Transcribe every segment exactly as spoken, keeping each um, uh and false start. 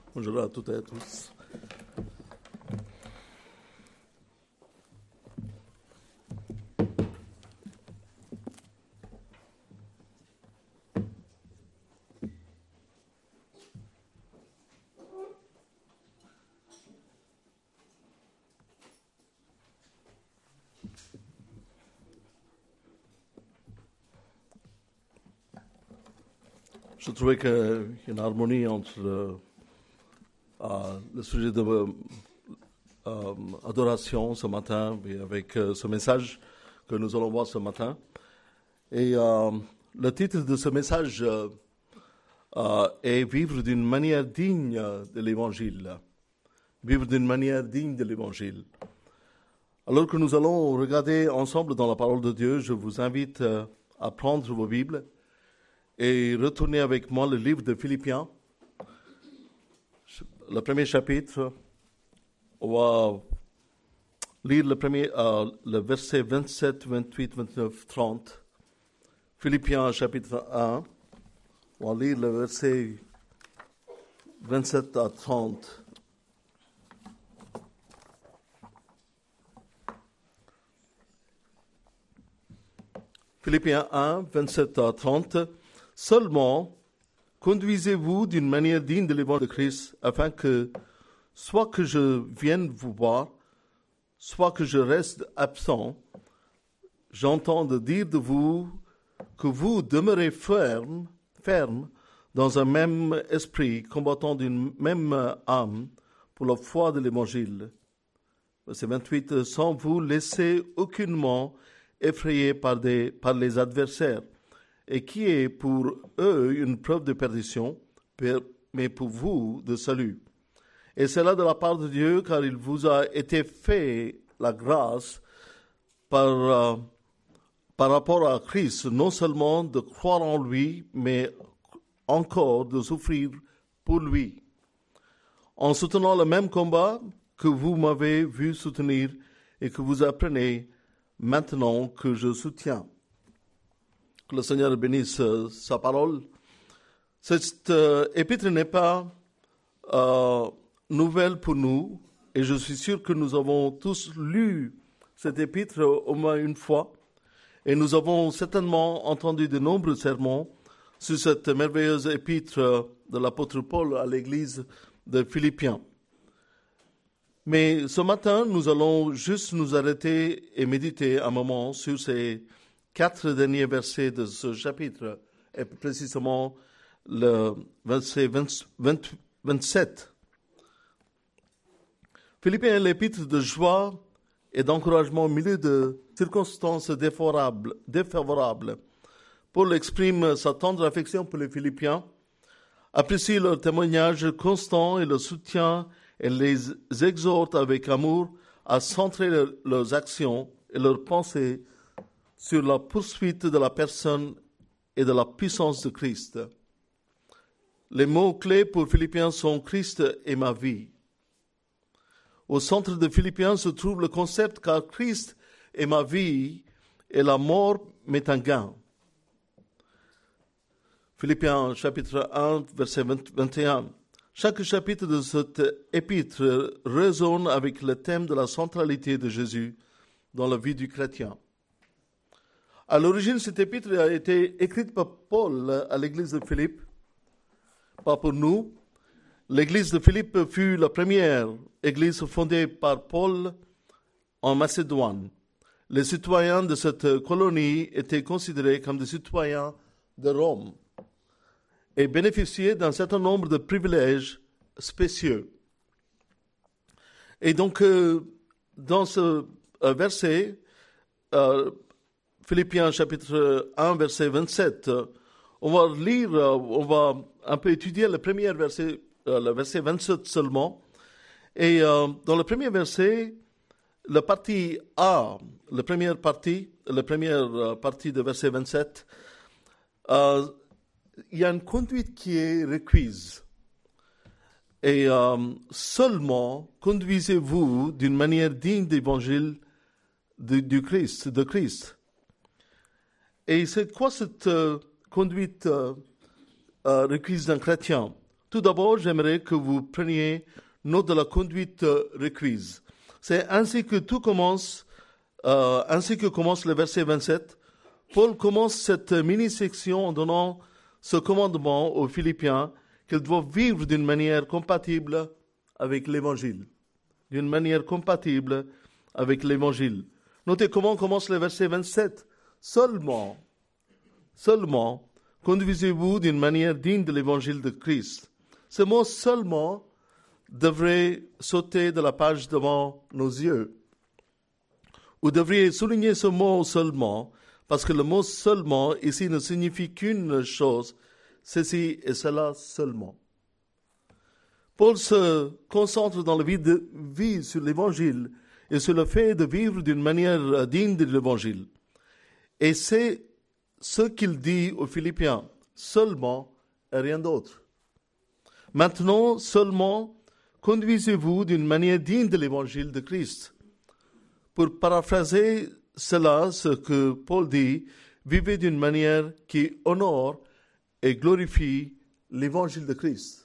Bonjour à toutes et à tous. Je trouvais qu'il y a une harmonie entre euh, euh, le sujet de euh, euh, adoration ce matin et avec euh, ce message que nous allons voir ce matin. Et euh, le titre de ce message euh, euh, est « Vivre d'une manière digne de l'Évangile ». Vivre d'une manière digne de l'Évangile. Alors que nous allons regarder ensemble dans la parole de Dieu, je vous invite euh, à prendre vos Bibles et retournez avec moi le livre de Philippiens, le premier chapitre. On va lire le, premier, euh, le verset vingt-sept, vingt-huit, vingt-neuf, trente. Philippiens chapitre un. On va lire le verset vingt-sept à trente. Philippiens un, vingt-sept à trente. Seulement, conduisez-vous d'une manière digne de l'évangile de Christ, afin que, soit que je vienne vous voir, soit que je reste absent, j'entende dire de vous que vous demeurez ferme, ferme dans un même esprit, combattant d'une même âme pour la foi de l'évangile. Verset vingt-huit, sans vous laisser aucunement effrayer par, des, par les adversaires, et qui est pour eux une preuve de perdition, mais pour vous de salut. Et c'est là de la part de Dieu, car il vous a été fait la grâce par, euh, par rapport à Christ, non seulement de croire en lui, mais encore de souffrir pour lui, en soutenant le même combat que vous m'avez vu soutenir et que vous apprenez maintenant que je soutiens. Que le Seigneur bénisse euh, sa parole. Cette euh, épître n'est pas euh, nouvelle pour nous, et je suis sûr que nous avons tous lu cette épître au moins une fois, et nous avons certainement entendu de nombreux sermons sur cette merveilleuse épître de l'apôtre Paul à l'église de Philippiens. Mais ce matin, nous allons juste nous arrêter et méditer un moment sur ces quatre derniers versets de ce chapitre, et précisément le verset vingt, vingt, vingt-sept. Philippiens est l'épître de joie et d'encouragement au milieu de circonstances défavorables. défavorables. Paul exprime sa tendre affection pour les Philippiens, apprécie leur témoignage constant et leur soutien, et les exhorte avec amour à centrer leur, leurs actions et leurs pensées sur la poursuite de la personne et de la puissance de Christ. Les mots-clés pour Philippiens sont « Christ est ma vie ». Au centre de Philippiens se trouve le concept « car Christ est ma vie et la mort m'est un gain ». Philippiens chapitre un, verset vingt et un. Chaque chapitre de cette épître résonne avec le thème de la centralité de Jésus dans la vie du chrétien. À l'origine, cette épître a été écrite par Paul à l'église de Philippe, pas pour nous. L'église de Philippe fut la première église fondée par Paul en Macédoine. Les citoyens de cette colonie étaient considérés comme des citoyens de Rome et bénéficiaient d'un certain nombre de privilèges spéciaux. Et donc, euh, dans ce euh, verset, euh, Philippiens chapitre un, verset vingt-sept, on va lire, on va un peu étudier le premier verset, le verset vingt-sept seulement. Et euh, dans le premier verset, la partie A, la première partie, la première partie de verset vingt-sept, euh, il y a une conduite qui est requise. Et euh, seulement conduisez-vous d'une manière digne d'évangile de, du Christ, de Christ. Et c'est quoi cette euh, conduite euh, euh, requise d'un chrétien? Tout d'abord, j'aimerais que vous preniez note de la conduite requise. C'est ainsi que tout commence, euh, ainsi que commence le verset vingt-sept. Paul commence cette mini-section en donnant ce commandement aux Philippiens qu'ils doivent vivre d'une manière compatible avec l'Évangile. D'une manière compatible avec l'Évangile. Notez comment commence le verset vingt-sept. Seulement, seulement, conduisez-vous d'une manière digne de l'Évangile de Christ. Ce mot « seulement » devrait sauter de la page devant nos yeux. Vous devriez souligner ce mot « seulement » parce que le mot « seulement » ici ne signifie qu'une chose, ceci et cela seulement. Paul se concentre dans la vie, de, vie sur l'Évangile et sur le fait de vivre d'une manière digne de l'Évangile. Et c'est ce qu'il dit aux Philippiens, seulement et rien d'autre. Maintenant, seulement, conduisez-vous d'une manière digne de l'Évangile de Christ. Pour paraphraser cela, ce que Paul dit, vivez d'une manière qui honore et glorifie l'Évangile de Christ.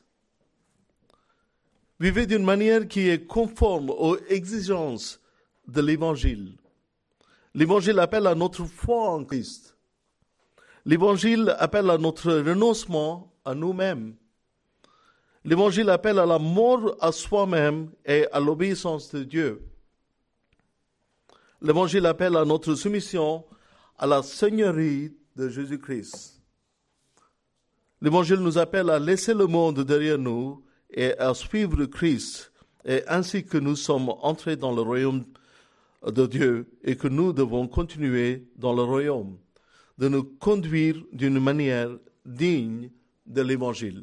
Vivez d'une manière qui est conforme aux exigences de l'Évangile. L'Évangile appelle à notre foi en Christ. L'Évangile appelle à notre renoncement à nous-mêmes. L'Évangile appelle à la mort à soi-même et à l'obéissance de Dieu. L'Évangile appelle à notre soumission à la Seigneurie de Jésus-Christ. L'Évangile nous appelle à laisser le monde derrière nous et à suivre Christ, et ainsi que nous sommes entrés dans le royaume de Dieu et que nous devons continuer dans le royaume, de nous conduire d'une manière digne de l'Évangile.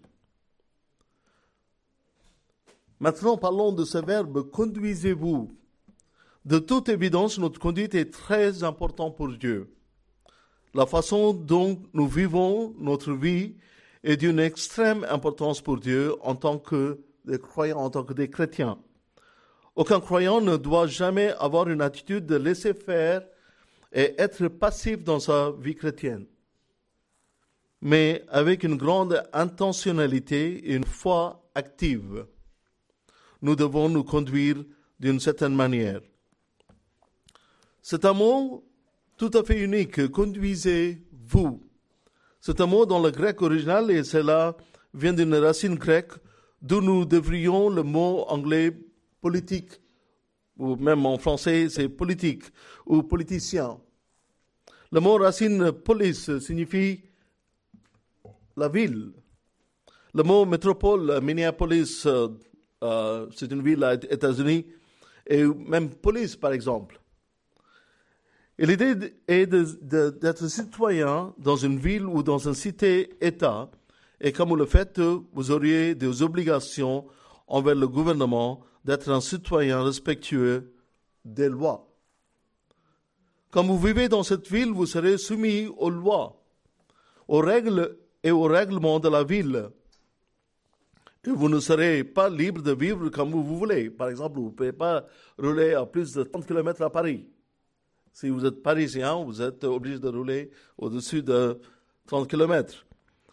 Maintenant, parlons de ce verbe « conduisez-vous ». De toute évidence, notre conduite est très importante pour Dieu. La façon dont nous vivons notre vie est d'une extrême importance pour Dieu en tant que des croyants, en tant que des chrétiens. Aucun croyant ne doit jamais avoir une attitude de laisser faire et être passif dans sa vie chrétienne, mais avec une grande intentionnalité et une foi active. Nous devons nous conduire d'une certaine manière. C'est un mot tout à fait unique, conduisez-vous. C'est un mot dans le grec original et cela vient d'une racine grecque d'où nous devrions le mot anglais politique, ou même en français c'est politique ou politicien. Le mot racine polis signifie la ville. Le mot métropole, Minneapolis, euh, euh, c'est une ville aux États-Unis, et même police par exemple. Et l'idée est de, de, d'être citoyen dans une ville ou dans une cité-État. Et comme vous le faites, vous auriez des obligations envers le gouvernement d'être un citoyen respectueux des lois. Quand vous vivez dans cette ville, vous serez soumis aux lois, aux règles et aux règlements de la ville. Et vous ne serez pas libre de vivre comme vous voulez. Par exemple, vous ne pouvez pas rouler à plus de trente kilomètres à Paris. Si vous êtes parisien, vous êtes obligé de rouler au-dessus de trente kilomètres.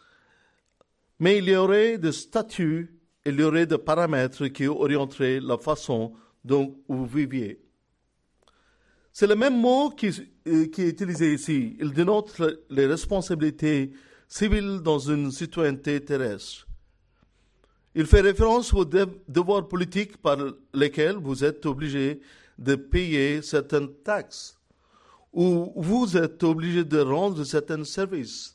Mais il y aurait des statuts, il y aurait des paramètres qui orienteraient la façon dont vous viviez. C'est le même mot qui, euh, qui est utilisé ici. Il dénote les responsabilités civiles dans une citoyenneté terrestre. Il fait référence aux devoirs politiques par lesquels vous êtes obligé de payer certaines taxes ou vous êtes obligé de rendre certains services.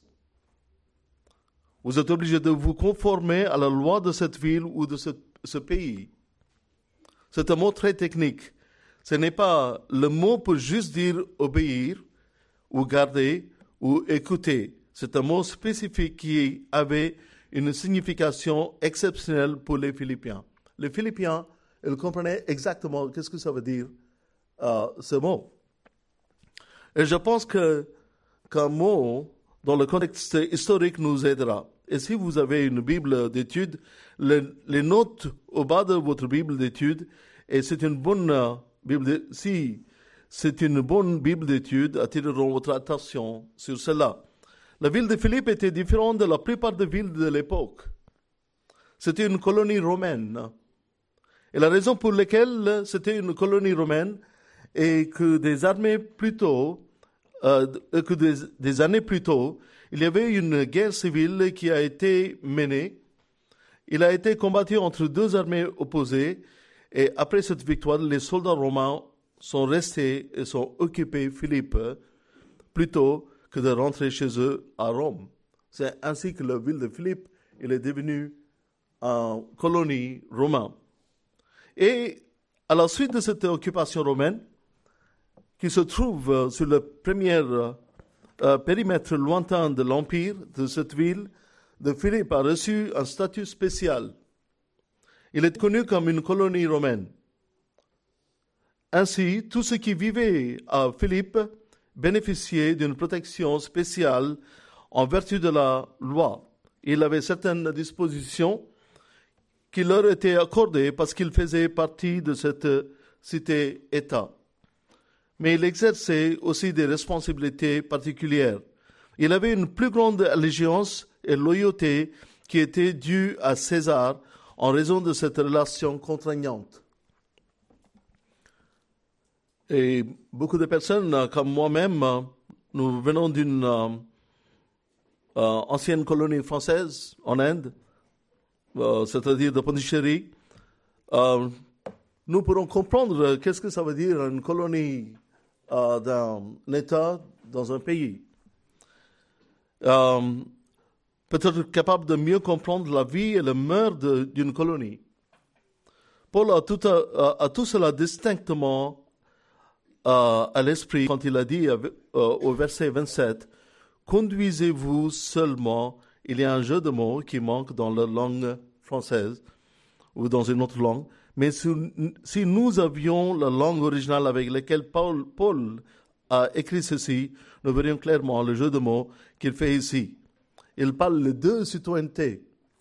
Vous êtes obligé de vous conformer à la loi de cette ville ou de ce, ce pays. C'est un mot très technique. Ce n'est pas le mot pour juste dire obéir ou garder ou écouter. C'est un mot spécifique qui avait une signification exceptionnelle pour les Philippiens. Les Philippiens, ils comprenaient exactement qu'est-ce que ça veut dire, euh, ce mot. Et je pense que, qu'un mot, dans le contexte historique, nous aidera. Et si vous avez une Bible d'études, les, les notes au bas de votre Bible d'études, et c'est une bonne uh, Bible, de, si c'est une bonne Bible d'études, attireront votre attention sur cela. La ville de Philippe était différente de la plupart des villes de l'époque. c'était une colonie romaine. Et la raison pour laquelle c'était une colonie romaine est que des armées plus tôt, euh, que des, des années plus tôt, il y avait une guerre civile qui a été menée. Il a été combattu entre deux armées opposées. Et après cette victoire, les soldats romains sont restés et sont occupés Philippe plutôt que de rentrer chez eux à Rome. C'est ainsi que la ville de Philippe il est devenue une colonie romaine. Et à la suite de cette occupation romaine, qui se trouve sur le premier euh, périmètre lointain de l'empire de cette ville, de Philippe a reçu un statut spécial. Il est connu comme une colonie romaine. Ainsi, tous ceux qui vivaient à Philippe bénéficiaient d'une protection spéciale en vertu de la loi. Il avait certaines dispositions qui leur étaient accordées parce qu'ils faisaient partie de cette cité-État. Mais il exerçait aussi des responsabilités particulières. Il avait une plus grande allégeance et loyauté qui était due à César en raison de cette relation contraignante. Et beaucoup de personnes, comme moi-même, nous venons d'une euh, euh, ancienne colonie française en Inde, euh, c'est-à-dire de Pondichéry. Euh, nous pourrons comprendre qu'est-ce que ça veut dire une colonie euh, d'un État dans un pays. Euh, peut-être capable de mieux comprendre la vie et le mœurs de, d'une colonie. Paul a tout, a, a tout cela distinctement euh, à l'esprit quand il a dit euh, au verset vingt-sept, « Conduisez-vous seulement », il y a un jeu de mots qui manque dans la langue française ou dans une autre langue, mais si, si nous avions la langue originale avec laquelle Paul, Paul a écrit ceci, nous verrions clairement le jeu de mots qu'il fait ici. Il parle de deux citoyennetés.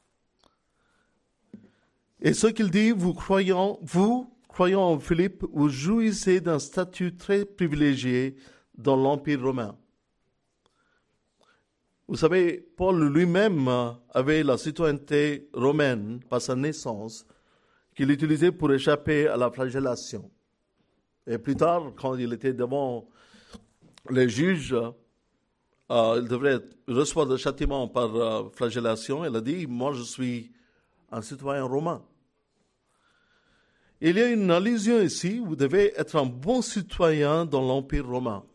Et ce qu'il dit, vous croyant, vous, croyant en Philippe, vous jouissez d'un statut très privilégié dans l'Empire romain. Vous savez, Paul lui-même avait la citoyenneté romaine par sa naissance qu'il utilisait pour échapper à la flagellation. Et plus tard, quand il était devant les juges, euh, il devrait recevoir le châtiment par euh, flagellation. Il a dit, moi je suis un citoyen romain. Il y a une allusion ici, vous devez être un bon citoyen dans l'Empire romain.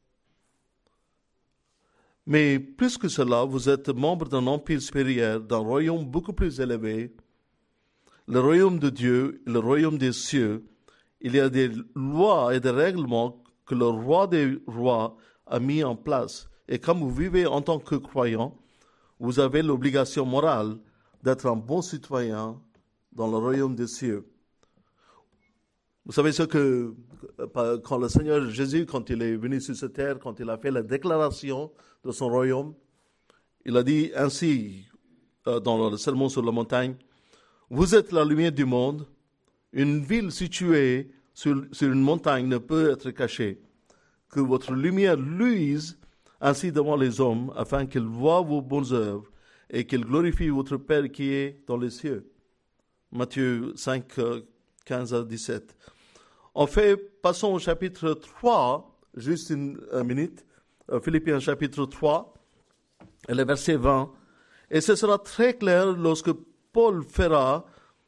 Mais plus que cela, vous êtes membre d'un empire supérieur, d'un royaume beaucoup plus élevé, le royaume de Dieu, le royaume des cieux. Il y a des lois et des règlements que le roi des rois a mis en place. Et comme vous vivez en tant que croyant, vous avez l'obligation morale d'être un bon citoyen dans le royaume des cieux. Vous savez ce que, quand le Seigneur Jésus, quand il est venu sur cette terre, quand il a fait la déclaration de son royaume, il a dit ainsi euh, dans le sermon sur la montagne, « Vous êtes la lumière du monde, une ville située sur, sur une montagne ne peut être cachée. Que votre lumière luise ainsi devant les hommes, afin qu'ils voient vos bonnes œuvres et qu'ils glorifient votre Père qui est dans les cieux. » Matthieu cinq, quinze à dix-sept. En fait, passons au chapitre trois, juste une, une minute, Philippiens chapitre trois, et le verset vingt. Et ce sera très clair lorsque Paul fera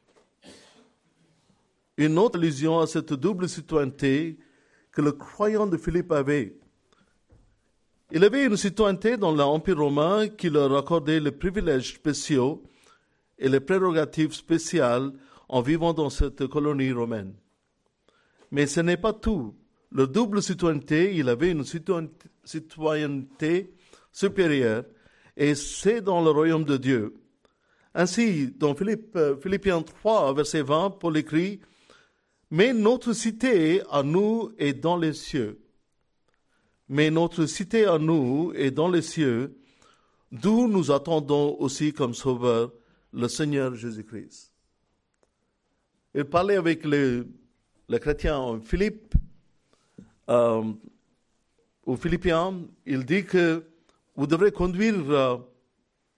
une autre allusion à cette double citoyenneté que le croyant de Philippe avait. Il avait une citoyenneté dans l'Empire romain qui leur accordait les privilèges spéciaux et les prérogatives spéciales en vivant dans cette colonie romaine. Mais ce n'est pas tout. Le double citoyenneté, il avait une citoyenneté supérieure, et c'est dans le royaume de Dieu. Ainsi, dans Philippe, Philippiens trois, verset vingt, Paul écrit, « Mais notre cité à nous est dans les cieux. Mais notre cité à nous est dans les cieux, d'où nous attendons aussi comme sauveur le Seigneur Jésus-Christ. » Il parlait avec les, les chrétiens en Philippe, euh, aux Philippiens, il dit que vous devrez conduire euh,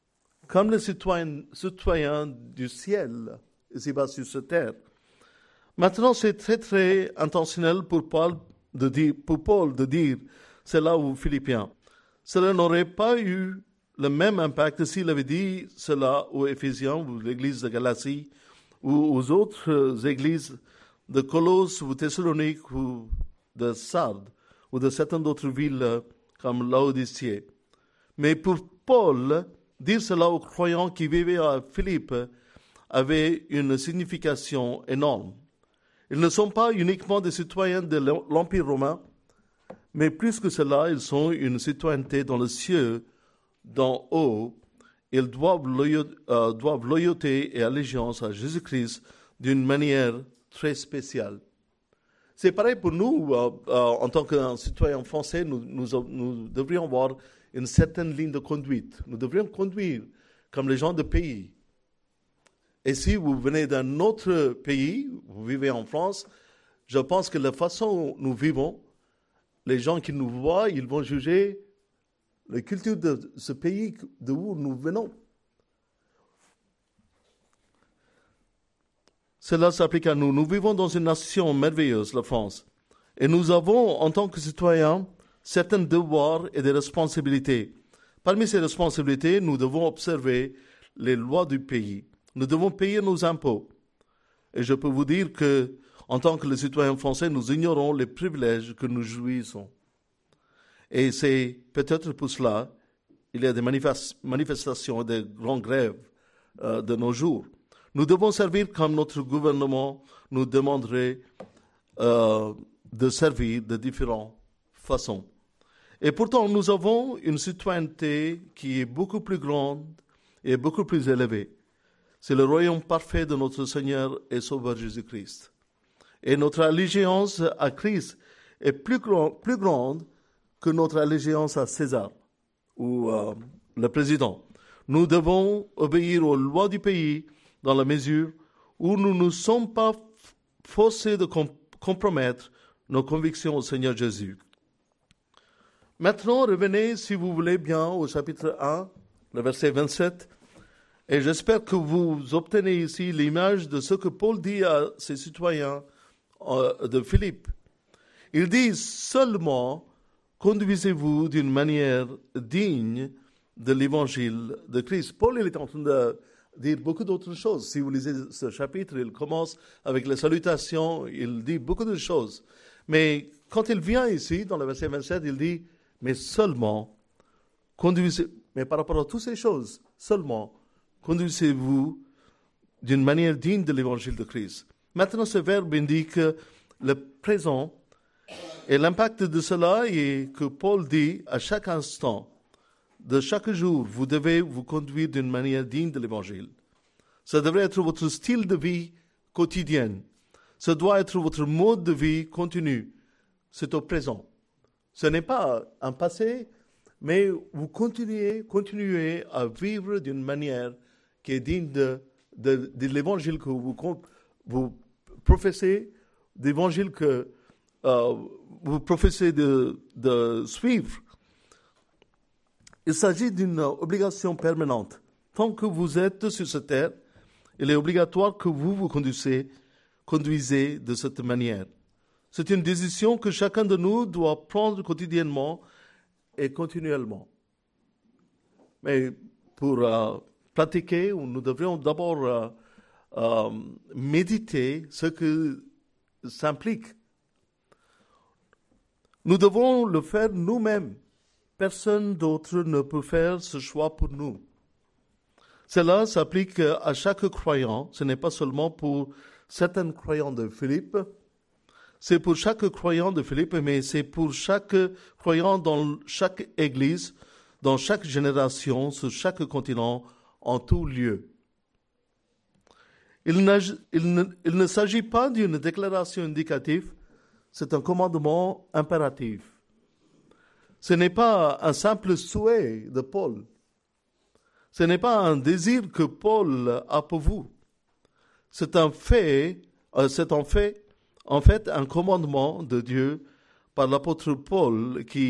comme les citoyens, citoyens du ciel, ici-bas sur cette terre. Maintenant, c'est très, très intentionnel pour Paul de dire, pour Paul de dire cela aux Philippiens. Cela n'aurait pas eu le même impact s'il avait dit cela aux Éphésiens, ou l'église de Galatie, ou aux autres églises de Colosse, ou Thessalonique, ou de Sardes, ou de certaines autres villes comme Laodicée. Mais pour Paul, dire cela aux croyants qui vivaient à Philippe avait une signification énorme. Ils ne sont pas uniquement des citoyens de l'Empire romain, mais plus que cela, ils sont une citoyenneté dans le ciel, d'en haut. Ils doivent, loyau, euh, doivent loyauté et allégeance à Jésus-Christ d'une manière très spéciale. C'est pareil pour nous, euh, euh, en tant qu'un citoyen français, nous, nous, nous devrions avoir une certaine ligne de conduite. Nous devrions conduire comme les gens de pays. Et si vous venez d'un autre pays, vous vivez en France, je pense que la façon dont nous vivons, les gens qui nous voient, ils vont juger la culture de ce pays d'où nous venons. Cela s'applique à nous. Nous vivons dans une nation merveilleuse, la France. Et nous avons, en tant que citoyens, certains devoirs et des responsabilités. Parmi ces responsabilités, nous devons observer les lois du pays. Nous devons payer nos impôts. Et je peux vous dire que, en tant que les citoyens français, nous ignorons les privilèges que nous jouissons. Et c'est peut-être pour cela qu'il y a des manifestations, des grandes grèves euh, de nos jours. Nous devons servir comme notre gouvernement nous demanderait euh, de servir de différentes façons. Et pourtant, nous avons une citoyenneté qui est beaucoup plus grande et beaucoup plus élevée. C'est le royaume parfait de notre Seigneur et Sauveur Jésus-Christ. Et notre allégeance à Christ est plus, grand, plus grande que notre allégeance à César ou euh, le président. Nous devons obéir aux lois du pays dans la mesure où nous ne sommes pas forcés de comp- compromettre nos convictions au Seigneur Jésus. Maintenant, revenez, si vous voulez bien, au chapitre un, le verset vingt-sept. Et j'espère que vous obtenez ici l'image de ce que Paul dit à ses citoyens euh, de Philippe. Il dit seulement, conduisez-vous d'une manière digne de l'évangile de Christ. Paul il est en train de dire beaucoup d'autres choses. Si vous lisez ce chapitre, il commence avec les salutations, il dit beaucoup de choses. Mais quand il vient ici, dans le verset vingt-sept, il dit, mais seulement, conduisez, mais par rapport à toutes ces choses, seulement, conduisez-vous d'une manière digne de l'évangile de Christ. Maintenant, ce verbe indique le présent et l'impact de cela est que Paul dit à chaque instant, de chaque jour, vous devez vous conduire d'une manière digne de l'évangile. Ça devrait être votre style de vie quotidien. Ça doit être votre mode de vie continu. C'est au présent. Ce n'est pas un passé, mais vous continuez, continuez à vivre d'une manière qui est digne de, de, de l'évangile que vous, vous professez, d'évangile que euh, vous professez de, de suivre. Il s'agit d'une obligation permanente. Tant que vous êtes sur cette terre, il est obligatoire que vous vous conduisez, conduisez de cette manière. C'est une décision que chacun de nous doit prendre quotidiennement et continuellement. Mais pour euh, pratiquer, nous devrions d'abord euh, euh, méditer ce que ça implique. Nous devons le faire nous-mêmes. Personne d'autre ne peut faire ce choix pour nous. Cela s'applique à chaque croyant. Ce n'est pas seulement pour certains croyants de Philippe. C'est pour chaque croyant de Philippe, mais c'est pour chaque croyant dans chaque église, dans chaque génération, sur chaque continent, en tout lieu. Il, il, ne, il ne s'agit pas d'une déclaration indicative, c'est un commandement impératif. Ce n'est pas un simple souhait de Paul. Ce n'est pas un désir que Paul a pour vous. C'est un fait, euh, c'est en fait, en fait un commandement de Dieu par l'apôtre Paul qui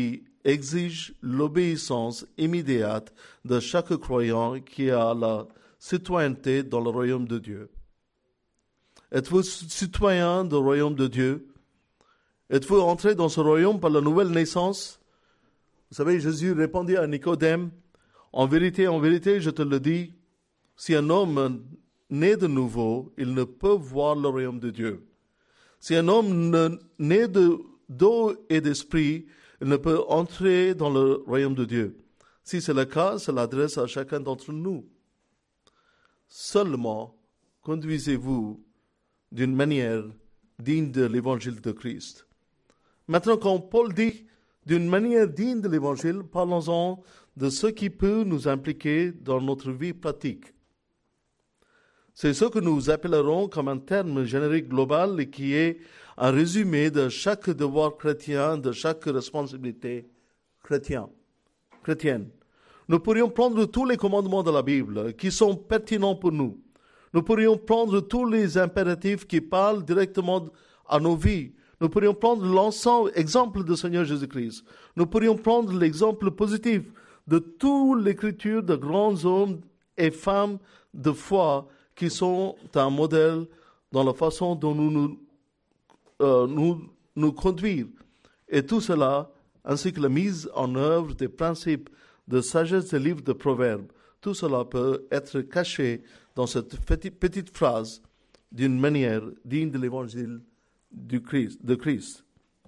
exige l'obéissance immédiate de chaque croyant qui a la citoyenneté dans le royaume de Dieu. Êtes-vous citoyen du royaume de Dieu? Êtes-vous entré dans ce royaume par la nouvelle naissance? Vous savez, Jésus répondit à Nicodème, « En vérité, en vérité, je te le dis, si un homme naît de nouveau, il ne peut voir le royaume de Dieu. Si un homme ne, naît de, d'eau et d'esprit, il ne peut entrer dans le royaume de Dieu. Si c'est le cas, cela adresse à chacun d'entre nous. Seulement, conduisez-vous d'une manière digne de l'évangile de Christ. » Maintenant, quand Paul dit d'une manière digne de l'évangile, parlons-en de ce qui peut nous impliquer dans notre vie pratique. C'est ce que nous appellerons comme un terme générique global et qui est un résumé de chaque devoir chrétien, de chaque responsabilité chrétienne. chrétienne. Nous pourrions prendre tous les commandements de la Bible qui sont pertinents pour nous. Nous pourrions prendre tous les impératifs qui parlent directement à nos vies. Nous pourrions prendre l'ensemble, exemple du Seigneur Jésus-Christ. Nous pourrions prendre l'exemple positif de toute l'écriture de grands hommes et femmes de foi qui sont un modèle dans la façon dont nous nous, euh, nous, nous conduire. Et tout cela, ainsi que la mise en œuvre des principes de sagesse des livres de Proverbes, tout cela peut être caché dans cette petite, petite phrase d'une manière digne de l'évangile du Christ, de Christ.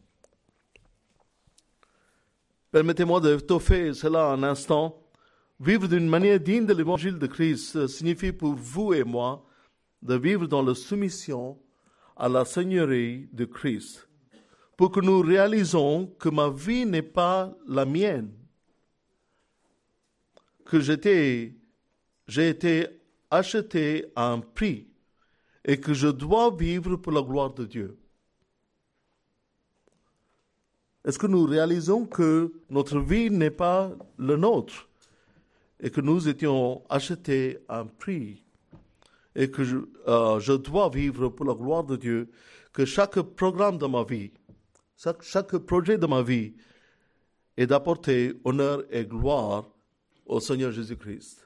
Permettez-moi d'étoffer cela un instant. Vivre d'une manière digne de l'évangile de Christ signifie pour vous et moi de vivre dans la soumission à la Seigneurie de Christ, pour que nous réalisons que ma vie n'est pas la mienne, que j'étais, j'ai été acheté à un prix et que je dois vivre pour la gloire de Dieu. Est-ce que nous réalisons que notre vie n'est pas la nôtre et que nous étions achetés à un prix et que je, euh, je dois vivre pour la gloire de Dieu, que chaque programme de ma vie, chaque, chaque projet de ma vie est d'apporter honneur et gloire au Seigneur Jésus-Christ.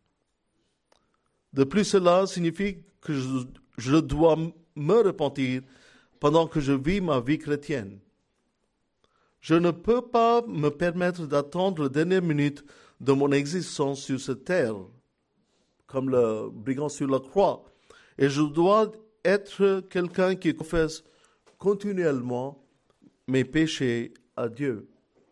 De plus, cela signifie que je, je dois me repentir pendant que je vis ma vie chrétienne. Je ne peux pas me permettre d'attendre la dernière minute de mon existence sur cette terre, comme le brigand sur la croix. Et je dois être quelqu'un qui confesse continuellement mes péchés à Dieu.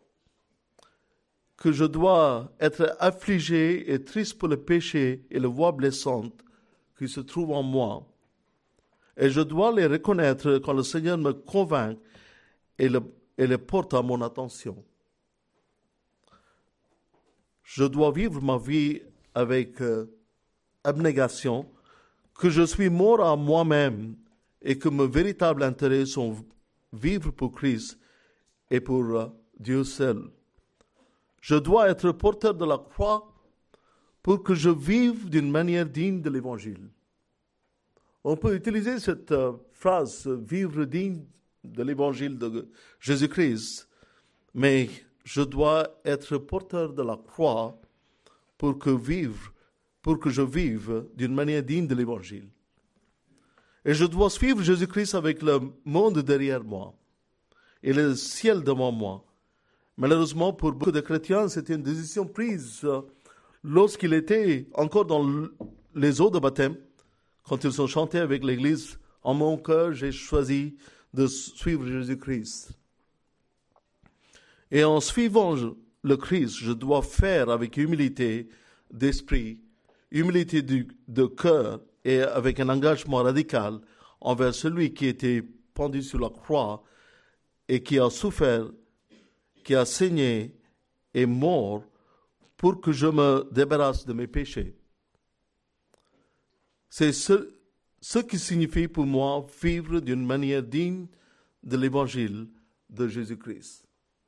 Que je dois être affligé et triste pour le péché et les voies blessantes qui se trouvent en moi. Et je dois les reconnaître quand le Seigneur me convainc et le et les porte à mon attention. Je dois vivre ma vie avec euh, abnégation, que je suis mort à moi-même et que mes véritables intérêts sont vivre pour Christ et pour euh, Dieu seul. Je dois être porteur de la croix pour que je vive d'une manière digne de l'Évangile. On peut utiliser cette euh, phrase, vivre digne de l'évangile de Jésus-Christ, mais je dois être porteur de la croix pour que vivre, pour que je vive d'une manière digne de l'évangile. Et je dois suivre Jésus-Christ avec le monde derrière moi et le ciel devant moi. Malheureusement, pour beaucoup de chrétiens, c'était une décision prise lorsqu'ils étaient encore dans les eaux de baptême, quand ils ont chanté avec l'Église, « En mon cœur, j'ai choisi de suivre Jésus-Christ. » Et en suivant le Christ, je dois faire avec humilité d'esprit, humilité de, de cœur et avec un engagement radical envers celui qui était pendu sur la croix et qui a souffert, qui a saigné et mort pour que je me débarrasse de mes péchés. C'est ce Ce qui signifie pour moi vivre d'une manière digne de l'évangile de Jésus-Christ.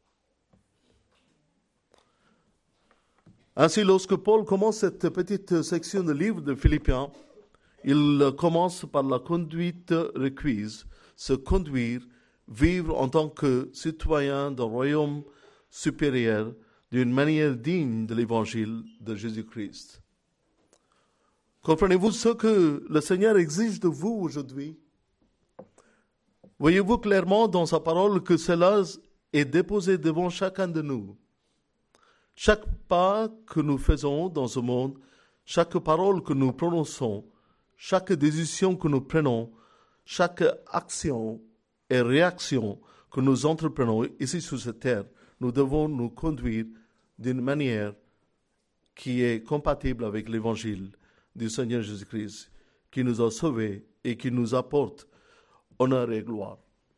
Ainsi, lorsque Paul commence cette petite section de livre de Philippiens, il commence par la conduite requise, se conduire, vivre en tant que citoyen d'un royaume supérieure d'une manière digne de l'évangile de Jésus-Christ. Comprenez-vous ce que le Seigneur exige de vous aujourd'hui? Voyez-vous clairement dans sa parole que cela est déposé devant chacun de nous? Chaque pas que nous faisons dans ce monde, chaque parole que nous prononçons, chaque décision que nous prenons, chaque action et réaction que nous entreprenons ici sur cette terre, nous devons nous conduire d'une manière qui est compatible avec l'évangile du Seigneur Jésus-Christ, qui nous a sauvés et qui nous apporte honneur et gloire.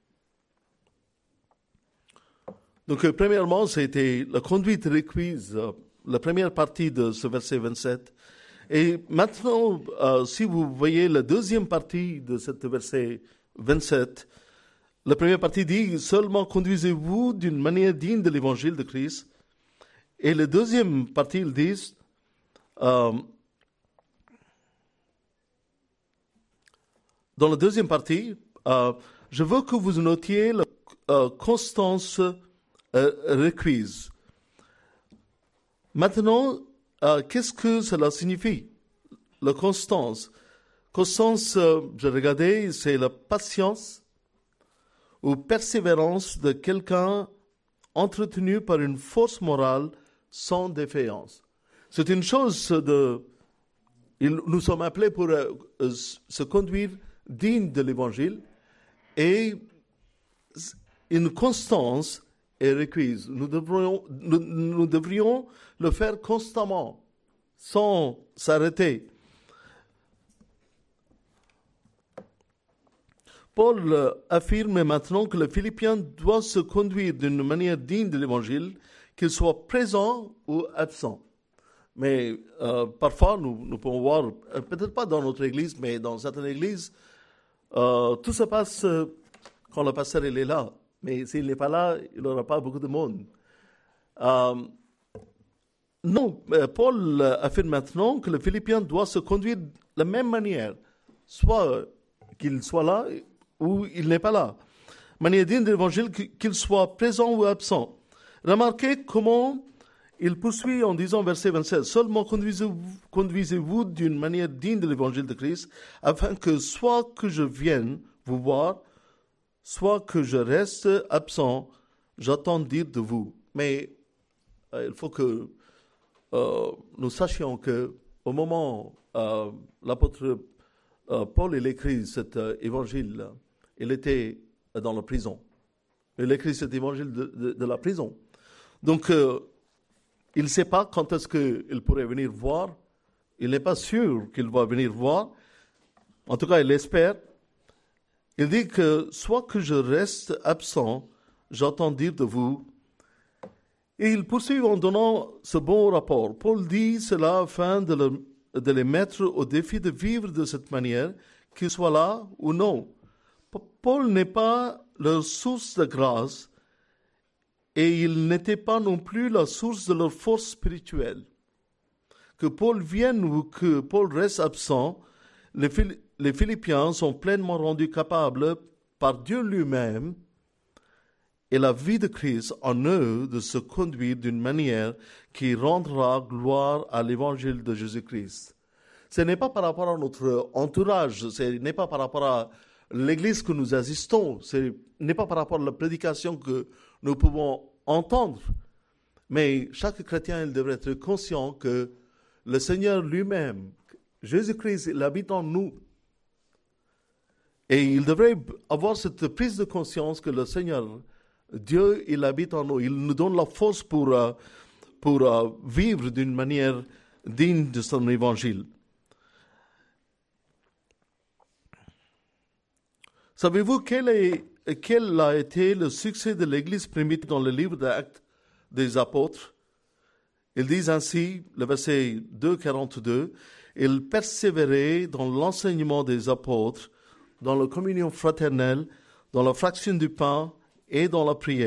Donc, euh, premièrement, c'était la conduite requise, euh, la première partie de ce verset vingt-sept. Et maintenant, euh, si vous voyez la deuxième partie de ce verset vingt-sept, la première partie dit « Seulement conduisez-vous d'une manière digne de l'évangile de Christ ». Et la deuxième partie, ils disent euh, dans la deuxième partie, euh, je veux que vous notiez la euh, constance euh, requise. Maintenant, euh, qu'est-ce que cela signifie? La constance. Constance, euh, je regardais, c'est la patience ou persévérance de quelqu'un entretenu par une force morale sans défaillance. C'est une chose de... Nous sommes appelés pour euh, se conduire digne de l'Évangile et une constance est requise. Nous devrions, nous, nous devrions le faire constamment, sans s'arrêter. Paul affirme maintenant que le Philippien doit se conduire d'une manière digne de l'Évangile, qu'il soit présent ou absent. Mais euh, parfois, nous, nous pouvons voir, peut-être pas dans notre église, mais dans certaines églises, euh, tout se passe quand le pasteur il est là. Mais s'il n'est pas là, il n'aura pas beaucoup de monde. Euh, non, Paul affirme maintenant que le Philippien doit se conduire de la même manière, soit qu'il soit là ou il n'est pas là. Manière digne de l'Évangile, qu'il soit présent ou absent. Remarquez comment il poursuit en disant, verset vingt-sept, « Seulement conduisez-vous, conduisez-vous d'une manière digne de l'Évangile de Christ, afin que soit que je vienne vous voir, soit que je reste absent, j'attends dire de vous. » Mais euh, il faut que euh, nous sachions qu'au moment où euh, l'apôtre euh, Paul il écrit cet euh, évangile, il était dans la prison. Il écrit cet évangile de, de, de la prison. Donc, euh, il ne sait pas quand est-ce qu'il pourrait venir voir. Il n'est pas sûr qu'il va venir voir. En tout cas, il espère. Il dit que soit que je reste absent, j'entends dire de vous. Et il poursuit en donnant ce bon rapport. Paul dit cela afin de, le, de les mettre au défi de vivre de cette manière, qu'ils soient là ou non. Paul n'est pas leur source de grâce et il n'était pas non plus la source de leur force spirituelle. Que Paul vienne ou que Paul reste absent, les, Phil- les Philippiens sont pleinement rendus capables par Dieu lui-même et la vie de Christ en eux de se conduire d'une manière qui rendra gloire à l'évangile de Jésus-Christ. Ce n'est pas par rapport à notre entourage, ce n'est pas par rapport à l'église que nous assistons, ce n'est pas par rapport à la prédication que nous pouvons entendre, mais chaque chrétien il devrait être conscient que le Seigneur lui-même, Jésus-Christ, il habite en nous. Et il devrait avoir cette prise de conscience que le Seigneur, Dieu, il habite en nous. Il nous donne la force pour, uh, pour uh, vivre d'une manière digne de son évangile. Savez-vous quel, est, quel a été le succès de l'Église primitive dans le livre des Actes des Apôtres? Ils disent ainsi, le verset deux quarante-deux, « Ils persévéraient dans l'enseignement des apôtres, dans la communion fraternelle, dans la fraction du pain et dans la prière. »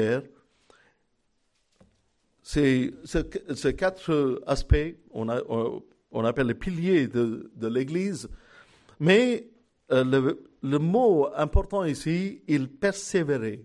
Ces, ces, ces quatre aspects, on, a, on, on appelle les piliers de, de l'Église, mais euh, le, le mot important ici, « ils persévéraient ».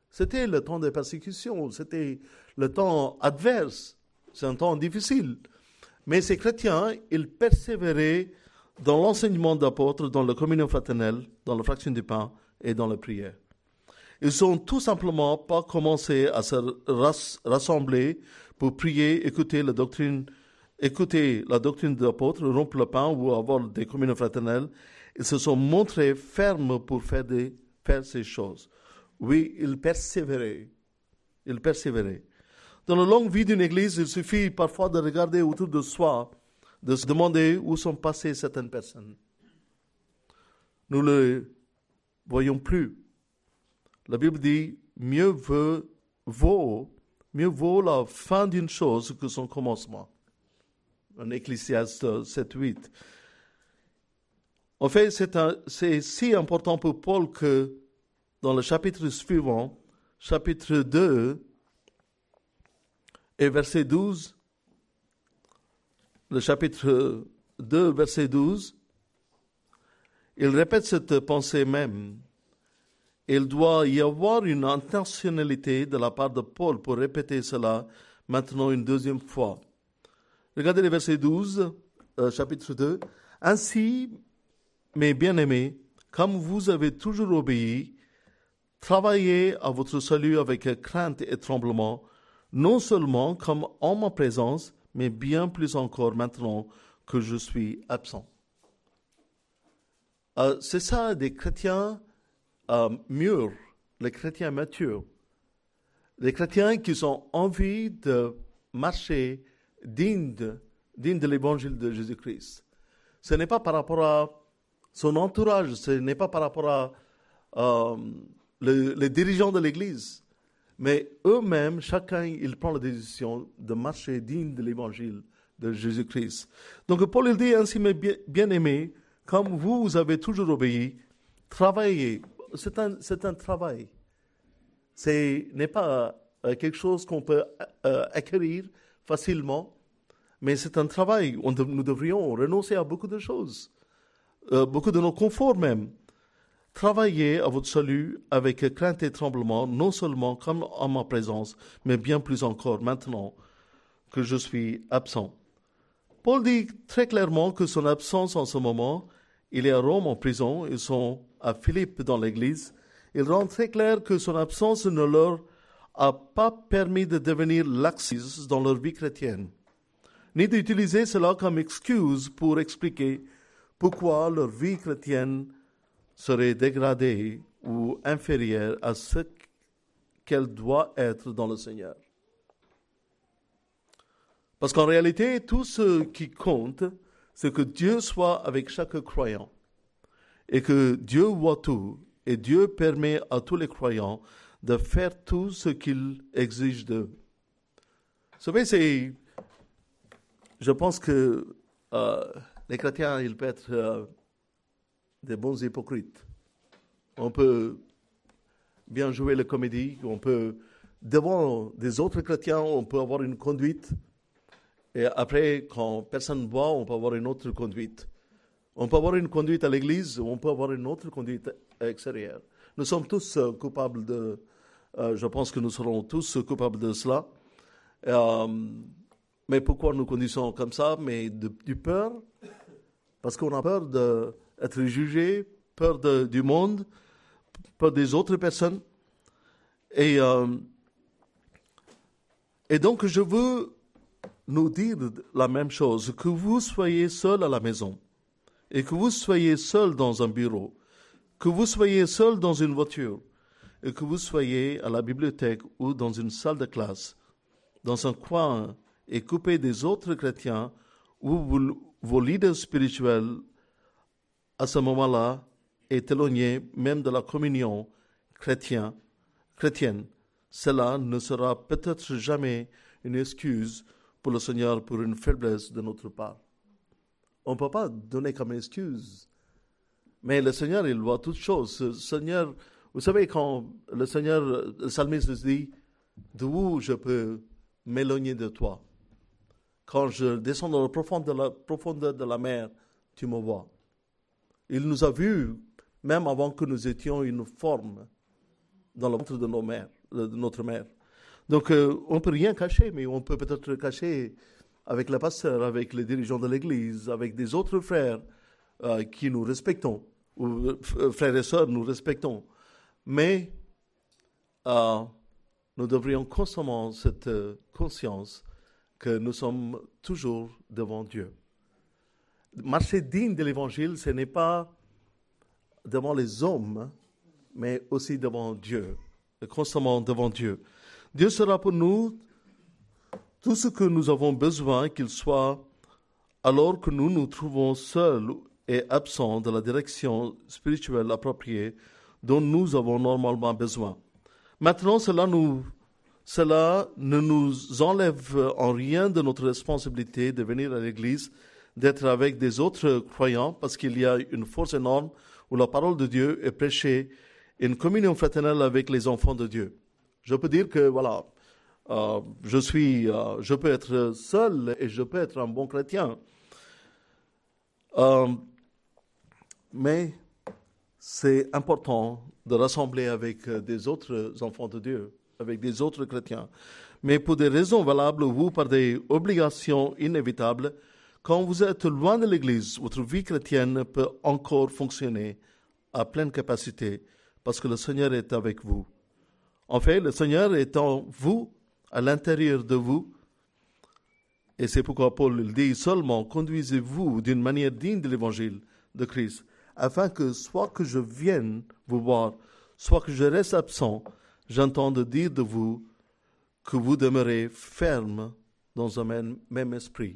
C'était le temps de persécution, c'était le temps adverse, c'est un temps difficile. Mais ces chrétiens, ils persévéraient dans l'enseignement d'apôtres, dans la communion fraternelle, dans la fraction du pain et dans la prière. Ils n'ont tout simplement pas commencé à se rassembler pour prier, écouter la doctrine, écouter la doctrine de l'apôtre, rompre le pain ou avoir des communions fraternelles. Ils se sont montrés fermes pour faire, des, faire ces choses. Oui, ils persévéraient. Ils persévéraient. Dans la longue vie d'une église, il suffit parfois de regarder autour de soi, de se demander où sont passées certaines personnes. Nous ne les voyons plus. La Bible dit, mieux vaut, vaut, mieux vaut la fin d'une chose que son commencement. En Ecclésiaste sept huit. En fait, c'est, un, c'est si important pour Paul que dans le chapitre suivant, chapitre deux, et verset douze, le chapitre deux, verset douze, il répète cette pensée même. Il doit y avoir une intentionnalité de la part de Paul pour répéter cela maintenant une deuxième fois. Regardez le verset douze, euh, chapitre deux. Ainsi, mes bien-aimés, comme vous avez toujours obéi, travaillez à votre salut avec crainte et tremblement, non seulement comme en ma présence, mais bien plus encore maintenant que je suis absent. Euh, c'est ça des chrétiens euh, mûrs, les chrétiens matures, les chrétiens qui ont envie de marcher digne de, digne de l'évangile de Jésus-Christ. Ce n'est pas par rapport à son entourage, ce n'est pas par rapport à euh, le, les dirigeants de l'Église, mais eux-mêmes, chacun, il prend la décision de marcher digne de l'évangile de Jésus-Christ. Donc Paul il dit ainsi, mes bien-aimés, comme vous, vous avez toujours obéi, travaillez. C'est un, c'est un travail. Ce n'est pas euh, quelque chose qu'on peut euh, acquérir facilement, mais c'est un travail. On de, nous devrions renoncer à beaucoup de choses, euh, beaucoup de nos conforts même. Travaillez à votre salut avec crainte et tremblement, non seulement comme en ma présence, mais bien plus encore maintenant que je suis absent. Paul dit très clairement que son absence en ce moment, il est à Rome en prison, ils sont à Philippe dans l'église. Il rend très clair que son absence ne leur a pas permis de devenir laxistes dans leur vie chrétienne, ni d'utiliser cela comme excuse pour expliquer pourquoi leur vie chrétienne serait dégradée ou inférieure à ce qu'elle doit être dans le Seigneur. Parce qu'en réalité, tout ce qui compte, c'est que Dieu soit avec chaque croyant et que Dieu voit tout et Dieu permet à tous les croyants de faire tout ce qu'il exige d'eux. Vous savez, c'est, je pense que euh, les chrétiens, ils peuvent être euh, des bons hypocrites. On peut bien jouer la comédie, on peut, devant des autres chrétiens, on peut avoir une conduite, et après, quand personne ne voit, on peut avoir une autre conduite. On peut avoir une conduite à l'église, on peut avoir une autre conduite extérieure. Nous sommes tous euh, coupables de, euh, je pense que nous serons tous coupables de cela. Euh, mais pourquoi nous conduisons comme ça? Mais de, du peur, parce qu'on a peur d'être jugé, peur de, du monde, peur des autres personnes. Et, euh, et donc, je veux nous dire la même chose, que vous soyez seul à la maison, et que vous soyez seul dans un bureau, que vous soyez seul dans une voiture, et que vous soyez à la bibliothèque ou dans une salle de classe, dans un coin et coupé des autres chrétiens, où vous, vos leaders spirituels, à ce moment-là, est éloigné même de la communion chrétien, chrétienne. Cela ne sera peut-être jamais une excuse pour le Seigneur pour une faiblesse de notre part. On ne peut pas donner comme excuse. Mais le Seigneur, il voit toutes choses. Le Seigneur, vous savez, quand le Seigneur, le psalmiste dit, d'où je peux m'éloigner de toi? Quand je descends dans la profondeur de la, profondeur de la mer, tu me vois. Il nous a vus, même avant que nous étions une forme dans le ventre de nos mères. de notre mère. Donc, euh, on ne peut rien cacher, mais on peut peut-être cacher avec le pasteur, avec les dirigeants de l'Église, avec des autres frères euh, qui nous respectons, ou euh, frères et sœurs, nous respectons. Mais euh, nous devrions constamment cette euh, conscience que nous sommes toujours devant Dieu. Marcher digne de l'Évangile, ce n'est pas devant les hommes, mais aussi devant Dieu, constamment devant Dieu. Dieu sera pour nous tout ce que nous avons besoin, qu'il soit alors que nous nous trouvons seuls et absents de la direction spirituelle appropriée dont nous avons normalement besoin. Maintenant, cela, nous, cela ne nous enlève en rien de notre responsabilité de venir à l'Église, d'être avec des autres croyants, parce qu'il y a une force énorme où la parole de Dieu est prêchée, une communion fraternelle avec les enfants de Dieu. Je peux dire que, voilà, euh, je suis, euh, je peux être seul et je peux être un bon chrétien. Euh, mais c'est important de rassembler avec des autres enfants de Dieu, avec des autres chrétiens. Mais pour des raisons valables ou par des obligations inévitables, quand vous êtes loin de l'Église, votre vie chrétienne peut encore fonctionner à pleine capacité parce que le Seigneur est avec vous. En fait, le Seigneur est en vous, à l'intérieur de vous. Et c'est pourquoi Paul dit seulement, conduisez-vous d'une manière digne de l'Évangile de Christ, afin que soit que je vienne vous voir, soit que je reste absent, j'entends dire de vous que vous demeurez ferme dans un même, même esprit.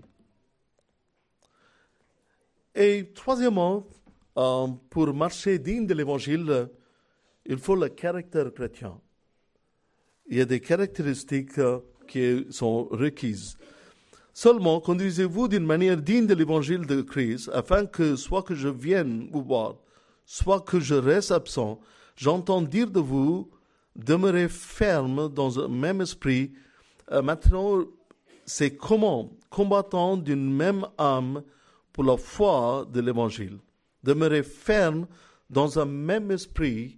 Et troisièmement, euh, pour marcher digne de l'Évangile, il faut le caractère chrétien. Il y a des caractéristiques euh, qui sont requises. Seulement, conduisez-vous d'une manière digne de l'Évangile de Christ, afin que, soit que je vienne vous voir, soit que je reste absent, j'entends dire de vous, demeurez ferme dans un même esprit. Euh, maintenant, c'est comment? Combattant d'une même âme pour la foi de l'Évangile. Demeurez ferme dans un même esprit,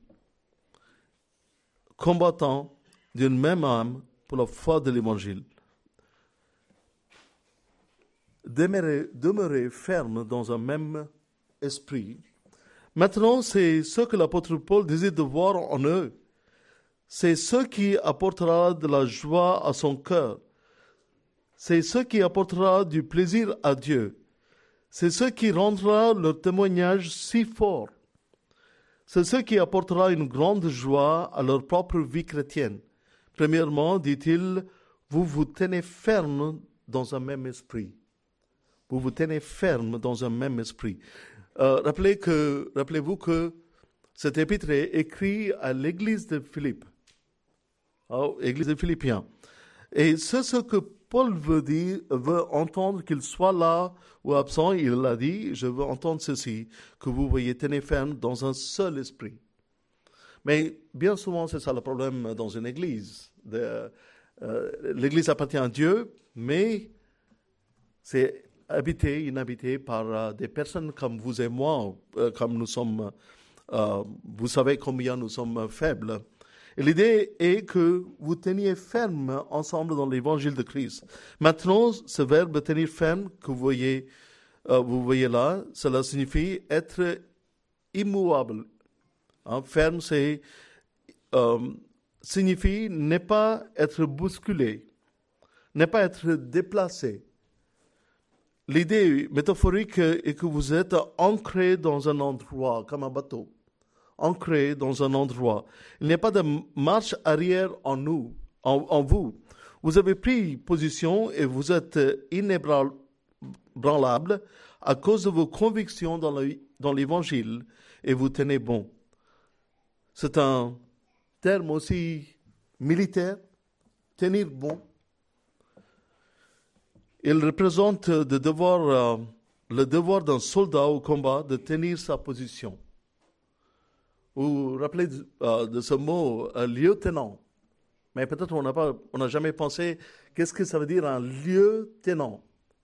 combattant d'une même âme pour la foi de l'Évangile. Demeurez, demeurez ferme dans un même esprit. Maintenant, c'est ce que l'apôtre Paul désire de voir en eux. C'est ce qui apportera de la joie à son cœur. C'est ce qui apportera du plaisir à Dieu. C'est ce qui rendra leur témoignage si fort. C'est ce qui apportera une grande joie à leur propre vie chrétienne. Premièrement, dit-il, vous vous tenez ferme dans un même esprit. Vous vous tenez ferme dans un même esprit. Euh, rappelez que, rappelez-vous que cet épître est écrit à l'église de Philippe, oh, l'église de Philippiens. Et c'est ce que Paul veut dire, veut entendre, qu'il soit là ou absent. Il a dit, je veux entendre ceci, que vous voyez tenir ferme dans un seul esprit. Mais bien souvent, c'est ça le problème dans une église. De, euh, l'église appartient à Dieu, mais c'est habité, inhabité par euh, des personnes comme vous et moi, euh, comme nous sommes, euh, vous savez combien nous sommes faibles. Et l'idée est que vous teniez ferme ensemble dans l'évangile de Christ. Maintenant, ce verbe tenir ferme que vous voyez, euh, vous voyez là, cela signifie être immuable. Hein, ferme, c'est euh, signifie ne pas être bousculé, ne pas être déplacé. L'idée métaphorique est que vous êtes ancré dans un endroit, comme un bateau, ancré dans un endroit. Il n'y a pas de marche arrière en nous, en, en vous. Vous avez pris position et vous êtes inébranlable à cause de vos convictions dans, le, dans l'évangile et vous tenez bon. C'est un terme aussi militaire, tenir bon. Il représente le devoir, euh, le devoir d'un soldat au combat de tenir sa position. Vous vous rappelez de, euh, de ce mot, euh, lieutenant. Mais peut-être on n'a pas, on n'a jamais pensé, qu'est-ce que ça veut dire un lieutenant?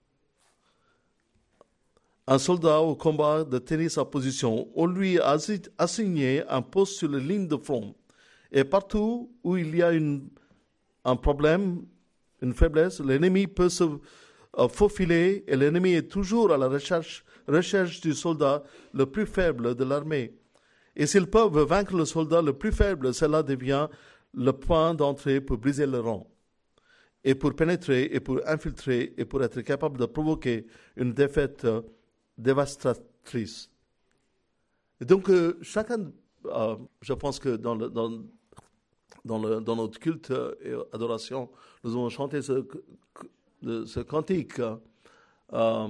Un soldat au combat de tenir sa position. On lui a assigné un poste sur la ligne de front. Et partout où il y a une, un problème, une faiblesse, l'ennemi peut se euh, faufiler et l'ennemi est toujours à la recherche, recherche du soldat le plus faible de l'armée. Et s'ils peuvent vaincre le soldat le plus faible, cela devient le point d'entrée pour briser le rang, et pour pénétrer, et pour infiltrer, et pour être capable de provoquer une défaite euh, dévastatrice. Et donc, euh, chacun, euh, je pense que dans, le, dans, dans, le, dans notre culte et adoration, nous avons chanté ce, ce cantique, euh,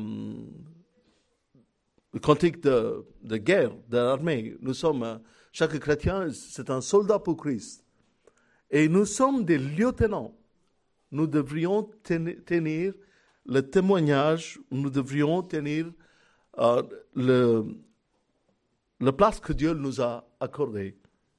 le cantique de, de guerre, de l'armée. Nous sommes, chaque chrétien, c'est un soldat pour Christ. Et nous sommes des lieutenants. Nous devrions tenir le témoignage, nous devrions tenir euh, le, la place que Dieu nous a accordée.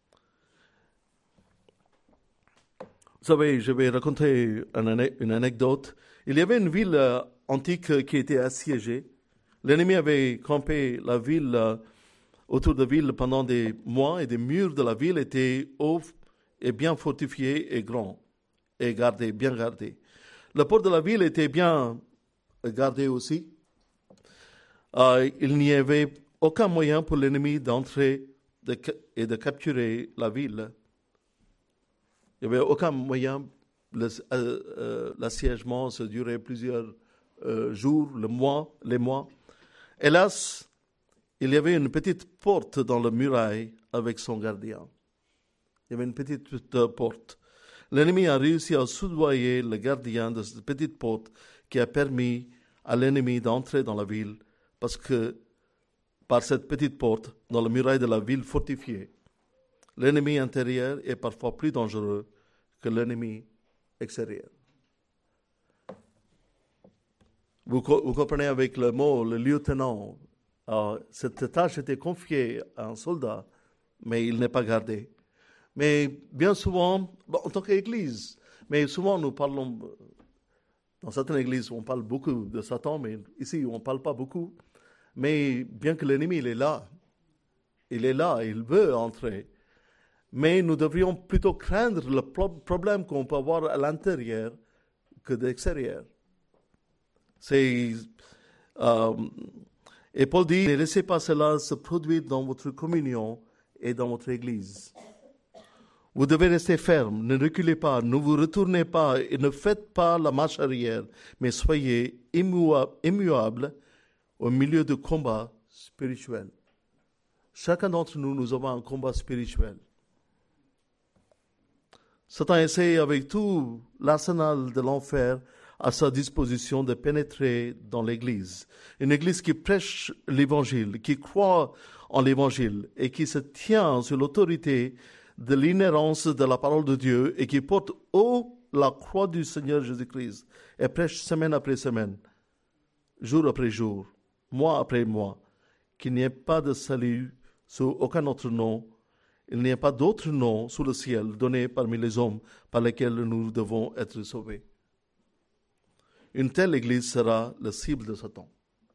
Vous savez, je vais raconter une anecdote. Il y avait une ville euh, antique qui était assiégée. L'ennemi avait campé la ville, euh, autour de la ville pendant des mois, et des murs de la ville étaient hauts et bien fortifiés et grands, et gardés, bien gardés. Le port de la ville était bien gardé aussi. Euh, il n'y avait aucun moyen pour l'ennemi d'entrer de, et de capturer la ville. Il n'y avait aucun moyen. Le, euh, euh, l'assiégement se durait plusieurs euh, jours, le mois, les mois. Hélas, il y avait une petite porte dans la muraille avec son gardien. Il y avait une petite euh, porte. L'ennemi a réussi à soudoyer le gardien de cette petite porte qui a permis à l'ennemi d'entrer dans la ville, parce que par cette petite porte, dans la muraille de la ville fortifiée, l'ennemi intérieur est parfois plus dangereux que l'ennemi extérieur. Vous, vous comprenez avec le mot, le lieutenant, euh, cette tâche était confiée à un soldat, mais il n'est pas gardé. Mais bien souvent, bon, en tant qu'Église, mais souvent nous parlons, dans certaines églises on parle beaucoup de Satan, mais ici on ne parle pas beaucoup. Mais bien que l'ennemi il est là, il est là, il veut entrer. Mais nous devrions plutôt craindre le pro- problème qu'on peut avoir à l'intérieur que de l'extérieur. C'est, euh, et Paul dit, ne laissez pas cela se produire dans votre communion et dans votre église. Vous devez rester ferme, ne reculez pas, ne vous retournez pas et ne faites pas la marche arrière, mais soyez immuables au milieu de combats spirituels. Chacun d'entre nous, nous avons un combat spirituel. Satan essaie avec tout l'arsenal de l'enfer à sa disposition de pénétrer dans l'Église. Une Église qui prêche l'Évangile, qui croit en l'Évangile et qui se tient sur l'autorité de l'inhérence de la parole de Dieu et qui porte haut la croix du Seigneur Jésus-Christ et prêche semaine après semaine, jour après jour, mois après mois, qu'il n'y ait pas de salut sous aucun autre nom. Il n'y a pas d'autre nom sous le ciel donné parmi les hommes par lesquels nous devons être sauvés. Une telle église sera la cible de Satan.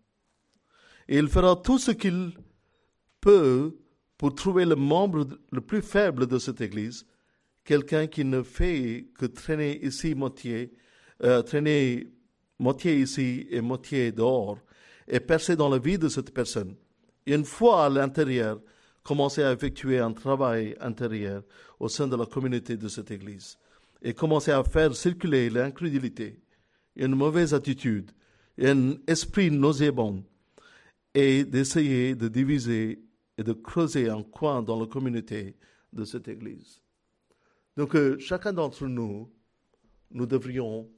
Et il fera tout ce qu'il peut pour trouver le membre le plus faible de cette église, quelqu'un qui ne fait que traîner ici moitié, euh, traîner moitié ici et moitié dehors, et percer dans la vie de cette personne. Et une fois à l'intérieur, commencer à effectuer un travail intérieur au sein de la communauté de cette église et commencer à faire circuler l'incrédulité, une mauvaise attitude, un esprit nauséabond et d'essayer de diviser et de creuser un coin dans la communauté de cette église. Donc, euh, chacun d'entre nous, nous devrions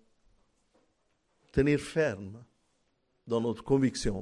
tenir ferme dans notre conviction,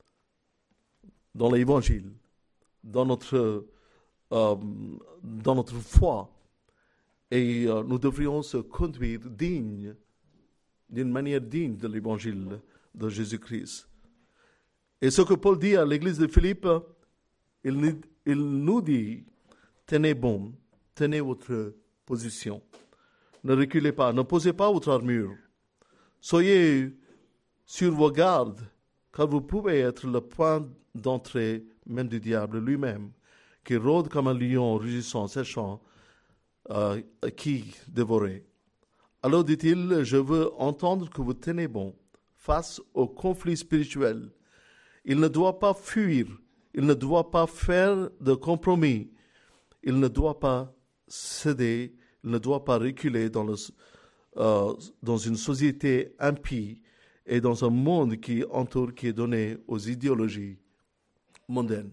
dans l'évangile, dans notre, euh, dans notre foi, et euh, nous devrions se conduire digne, d'une manière digne de l'évangile de Jésus-Christ. Et ce que Paul dit à l'église de Philippe, il, il nous dit, tenez bon, tenez votre position, ne reculez pas, ne posez pas votre armure, soyez sur vos gardes, car vous pouvez être le point d'entrée même du diable lui-même, qui rôde comme un lion rugissant, cherchant euh, qui dévorait. Alors dit-il, je veux entendre que vous tenez bon face au conflit spirituel. Il ne doit pas fuir, il ne doit pas faire de compromis, il ne doit pas céder, il ne doit pas reculer dans, le, euh, dans une société impie et dans un monde qui entoure, qui est donné aux idéologies mondaines.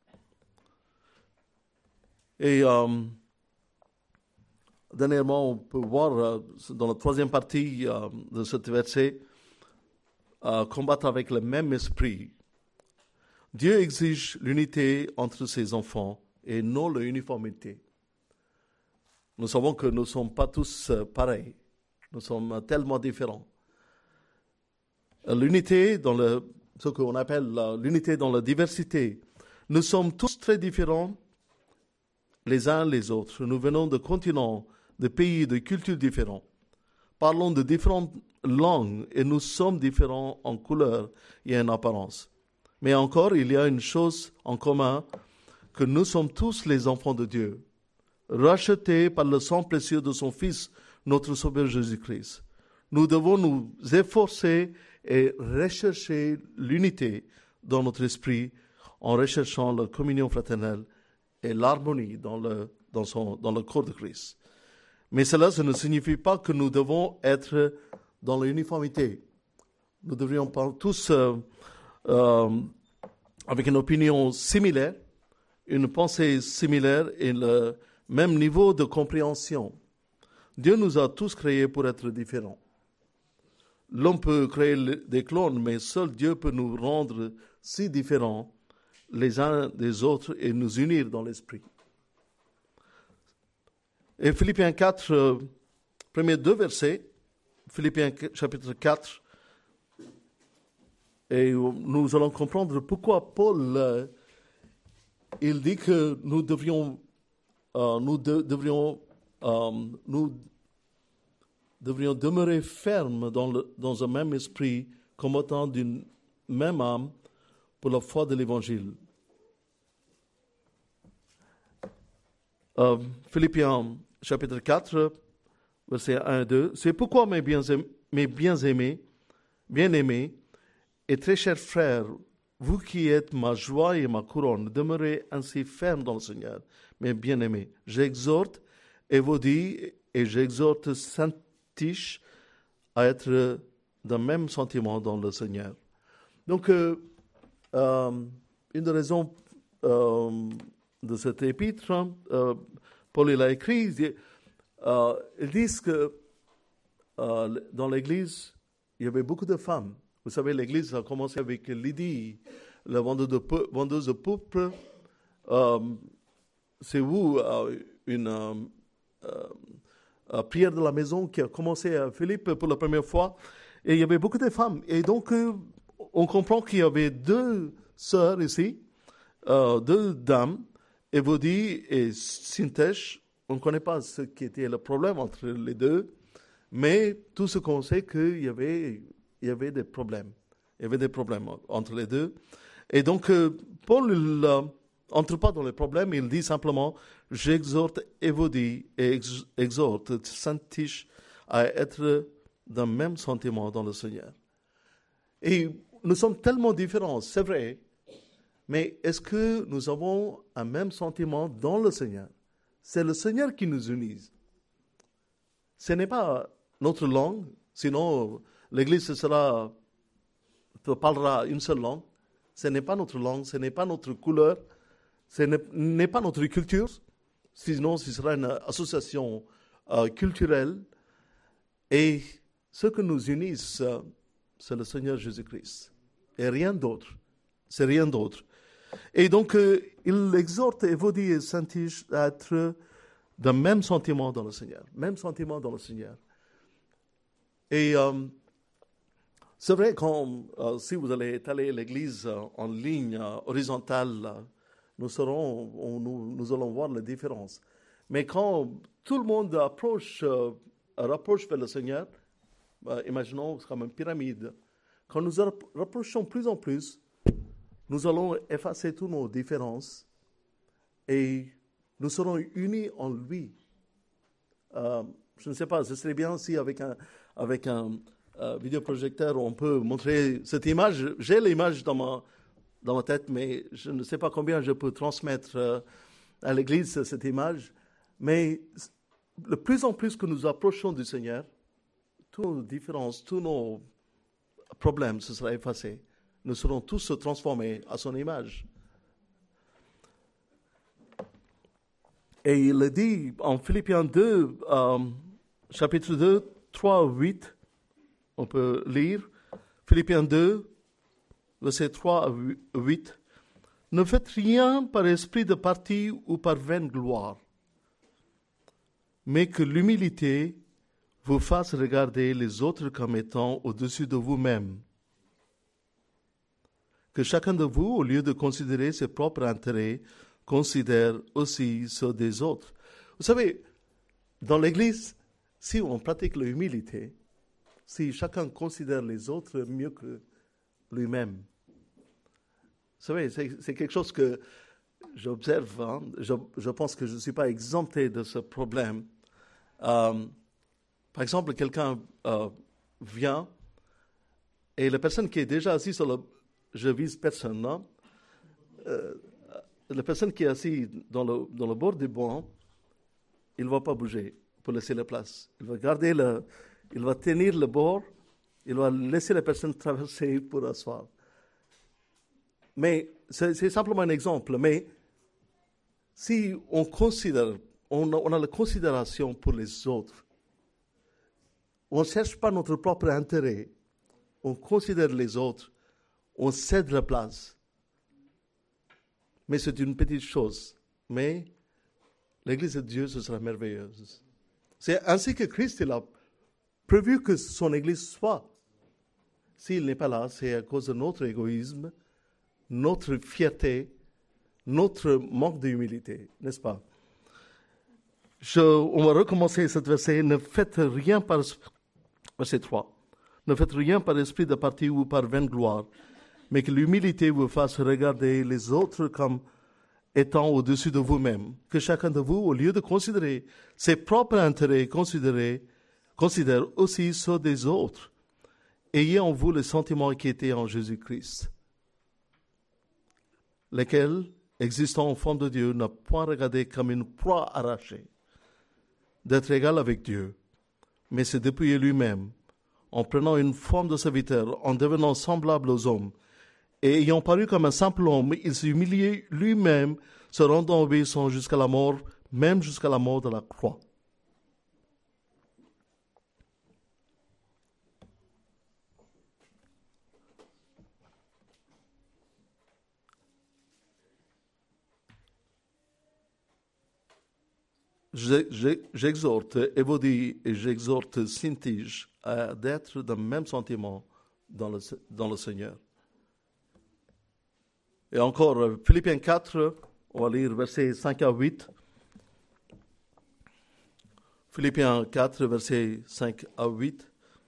Et euh, dernièrement, on peut voir euh, dans la troisième partie euh, de ce verset, euh, combattre avec le même esprit. Dieu exige l'unité entre ses enfants et non l'uniformité. Nous savons que nous ne sommes pas tous euh, pareils. Nous sommes tellement différents. L'unité dans le, ce qu'on appelle la, l'unité dans la diversité. Nous sommes tous très différents les uns les autres. Nous venons de continents, de pays, de cultures différents. Parlons de différentes langues et nous sommes différents en couleur et en apparence. Mais encore, il y a une chose en commun, que nous sommes tous les enfants de Dieu, rachetés par le sang précieux de son Fils, notre Sauveur Jésus-Christ. Nous devons nous efforcer et rechercher l'unité dans notre esprit en recherchant la communion fraternelle et l'harmonie dans le, dans son, dans le corps de Christ. Mais cela, ça ne signifie pas que nous devons être dans l'uniformité. Nous devrions tous, euh, euh, avec une opinion similaire, une pensée similaire et le même niveau de compréhension. Dieu nous a tous créés pour être différents. L'homme peut créer des clones, mais seul Dieu peut nous rendre si différents les uns des autres et nous unir dans l'esprit. Et Philippiens quatre, euh, premiers deux versets, Philippiens chapitre quatre, et nous allons comprendre pourquoi Paul, euh, il dit que nous devrions, euh, nous de, devrions, euh, nous devrions demeurer fermes dans, le, dans un même esprit, combattant d'une même âme pour la foi de l'Évangile. Euh, Philippiens chapitre quatre, versets un et deux. C'est pourquoi, mes bien-aimés, mes bien-aimés, bien-aimés et très chers frères, vous qui êtes ma joie et ma couronne, demeurez ainsi fermes dans le Seigneur, mes bien-aimés. J'exhorte et vous dis, et j'exhorte Saint-Tiche à être d'un même sentiment dans le Seigneur. Donc, euh, euh, une des raisons euh, de cet épître, euh, Paul l'a écrit, euh, ils disent que euh, dans l'Église, il y avait beaucoup de femmes. Vous savez, l'Église a commencé avec Lydie, la vendeuse de, peu, vendeuse de pourpre. Euh, c'est où euh, une euh, euh, prière de la maison qui a commencé à Philippe pour la première fois. Et il y avait beaucoup de femmes. Et donc, euh, on comprend qu'il y avait deux sœurs ici, euh, deux dames, Évodie et Synthèche. On ne connaît pas ce qui était le problème entre les deux, mais tout ce qu'on sait, qu'il y avait, il y avait des problèmes. Il y avait des problèmes entre les deux. Et donc, euh, Paul n'entre pas dans les problèmes, il dit simplement, j'exhorte Évodie et ex- exhorte Saint-Tiche à être d'un même sentiment dans le Seigneur. Et nous sommes tellement différents, c'est vrai, mais est-ce que nous avons un même sentiment dans le Seigneur? C'est le Seigneur qui nous unit. Ce n'est pas notre langue, sinon l'Église sera, parlera une seule langue. Ce n'est pas notre langue, ce n'est pas notre couleur, ce n'est, n'est pas notre culture, sinon ce sera une association euh, culturelle. Et ce que nous unit, c'est le Seigneur Jésus-Christ. Et rien d'autre. C'est rien d'autre. Et donc, euh, il exhorte Évodie et Saint-Tiche à être d'un même sentiment dans le Seigneur. Même sentiment dans le Seigneur. Et euh, c'est vrai, quand, euh, si vous allez étaler l'Église euh, en ligne euh, horizontale, euh, nous, serons, on, nous, nous allons voir la différence. Mais quand tout le monde approche, euh, rapproche vers le Seigneur, euh, imaginons c'est comme une pyramide. Quand nous rapprochons plus en plus, nous allons effacer toutes nos différences et nous serons unis en lui. Euh, je ne sais pas, ce serait bien si avec un, avec un euh, vidéoprojecteur, on peut montrer cette image. J'ai l'image dans ma, dans ma tête, mais je ne sais pas combien je peux transmettre euh, à l'Église cette image. Mais de plus en plus que nous approchons du Seigneur, toutes nos différences, tous nos problèmes se seront effacés. Nous serons tous transformés à son image. Et il dit en Philippiens deux, euh, chapitre deux, trois, huit, on peut lire, Philippiens deux, versets trois à huit, « Ne faites rien par esprit de parti ou par vaine gloire, mais que l'humilité vous fasse regarder les autres comme étant au-dessus de vous-même. Que chacun de vous, au lieu de considérer ses propres intérêts, considère aussi ceux des autres. » Vous savez, dans l'Église, si on pratique l'humilité, si chacun considère les autres mieux que lui-même, vous savez, c'est, c'est quelque chose que j'observe. Hein? Je, je pense que je ne suis pas exempté de ce problème. Euh, par exemple, quelqu'un euh, vient et la personne qui est déjà assise sur le... Je vise personne, non? Euh, la personne qui est assise dans le, dans le bord du banc, il ne va pas bouger pour laisser la place. Il va garder le... Il va tenir le bord, il va laisser la personne traverser pour asseoir. Mais c'est, c'est simplement un exemple. Mais si on considère, on a, on a la considération pour les autres, on ne cherche pas notre propre intérêt, on considère les autres, on cède la place. Mais c'est une petite chose. Mais l'Église de Dieu, ce sera merveilleuse. C'est ainsi que Christ il a prévu que son Église soit. S'il n'est pas là, c'est à cause de notre égoïsme, notre fierté, notre manque d'humilité, n'est-ce pas? Je, on va recommencer ce verset. Ne faites rien par... Verset trois. Ne faites rien par esprit de parti ou par vaine gloire, mais que l'humilité vous fasse regarder les autres comme étant au-dessus de vous-même. Que chacun de vous, au lieu de considérer ses propres intérêts, considère, considère aussi ceux des autres. Ayez en vous le sentiment qui était en Jésus-Christ, lequel, existant en forme de Dieu, n'a point regardé comme une proie arrachée d'être égal avec Dieu, mais s'est dépouillé lui-même, en prenant une forme de serviteur, en devenant semblable aux hommes, et ayant paru comme un simple homme, il s'est humilié lui-même, se rendant obéissant jusqu'à la mort, même jusqu'à la mort de la croix. J'exhorte Évodie et j'exhorte Syntyche à d'être dans le même sentiment dans le, dans le Seigneur. Et encore, Philippiens quatre, on va lire versets cinq à huit. Philippiens quatre, versets cinq à huit.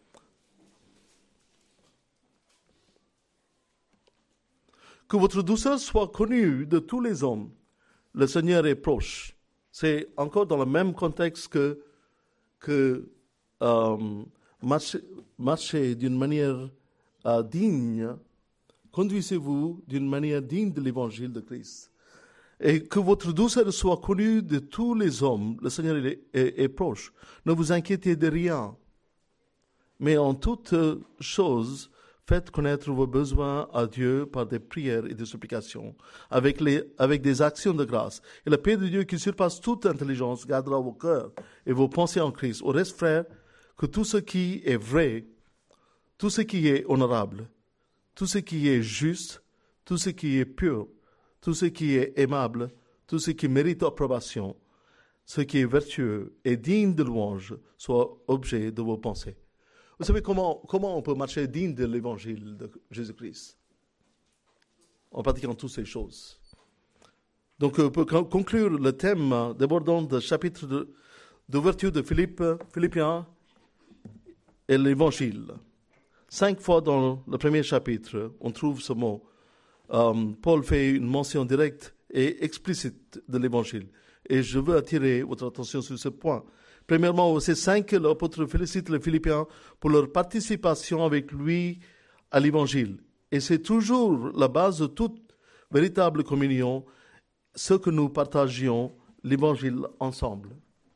Que votre douceur soit connue de tous les hommes. Le Seigneur est proche. C'est encore dans le même contexte que, que euh, marcher, marcher d'une manière euh, digne. Conduisez-vous d'une manière digne de l'évangile de Christ. Et que votre douceur soit connue de tous les hommes. Le Seigneur est, est, est proche. Ne vous inquiétez de rien. Mais en toute chose, faites connaître vos besoins à Dieu par des prières et des supplications, avec, les, avec des actions de grâce. Et la paix de Dieu qui surpasse toute intelligence gardera vos cœurs et vos pensées en Christ. Au reste, frères, que tout ce qui est vrai, tout ce qui est honorable, tout ce qui est juste, tout ce qui est pur, tout ce qui est aimable, tout ce qui mérite approbation, ce qui est vertueux et digne de louange, soit objet de vos pensées. Vous savez comment, comment on peut marcher digne de l'évangile de Jésus-Christ? En pratiquant toutes ces choses. Donc, pour conclure le thème débordant du chapitre de, d'ouverture de Philippe, Philippiens et l'évangile. Cinq fois dans le premier chapitre, on trouve ce mot. Um, Paul fait une mention directe et explicite de l'évangile. Et je veux attirer votre attention sur ce point. Premièrement, au verset cinq, l'apôtre félicite les Philippiens pour leur participation avec lui à l'Évangile. Et c'est toujours la base de toute véritable communion, ce que nous partagions l'Évangile ensemble.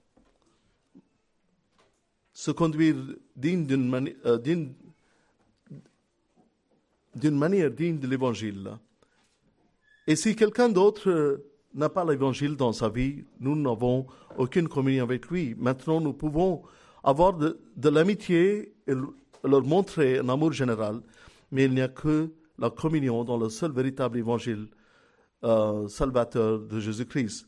Se conduire digne d'une, mani- euh, digne, d'une manière digne de l'Évangile. Et si quelqu'un d'autre n'a pas l'Évangile dans sa vie, nous n'avons aucune communion avec lui. Maintenant, nous pouvons avoir de, de l'amitié et leur montrer un amour général, mais il n'y a que la communion dans le seul véritable Évangile euh, salvateur de Jésus-Christ.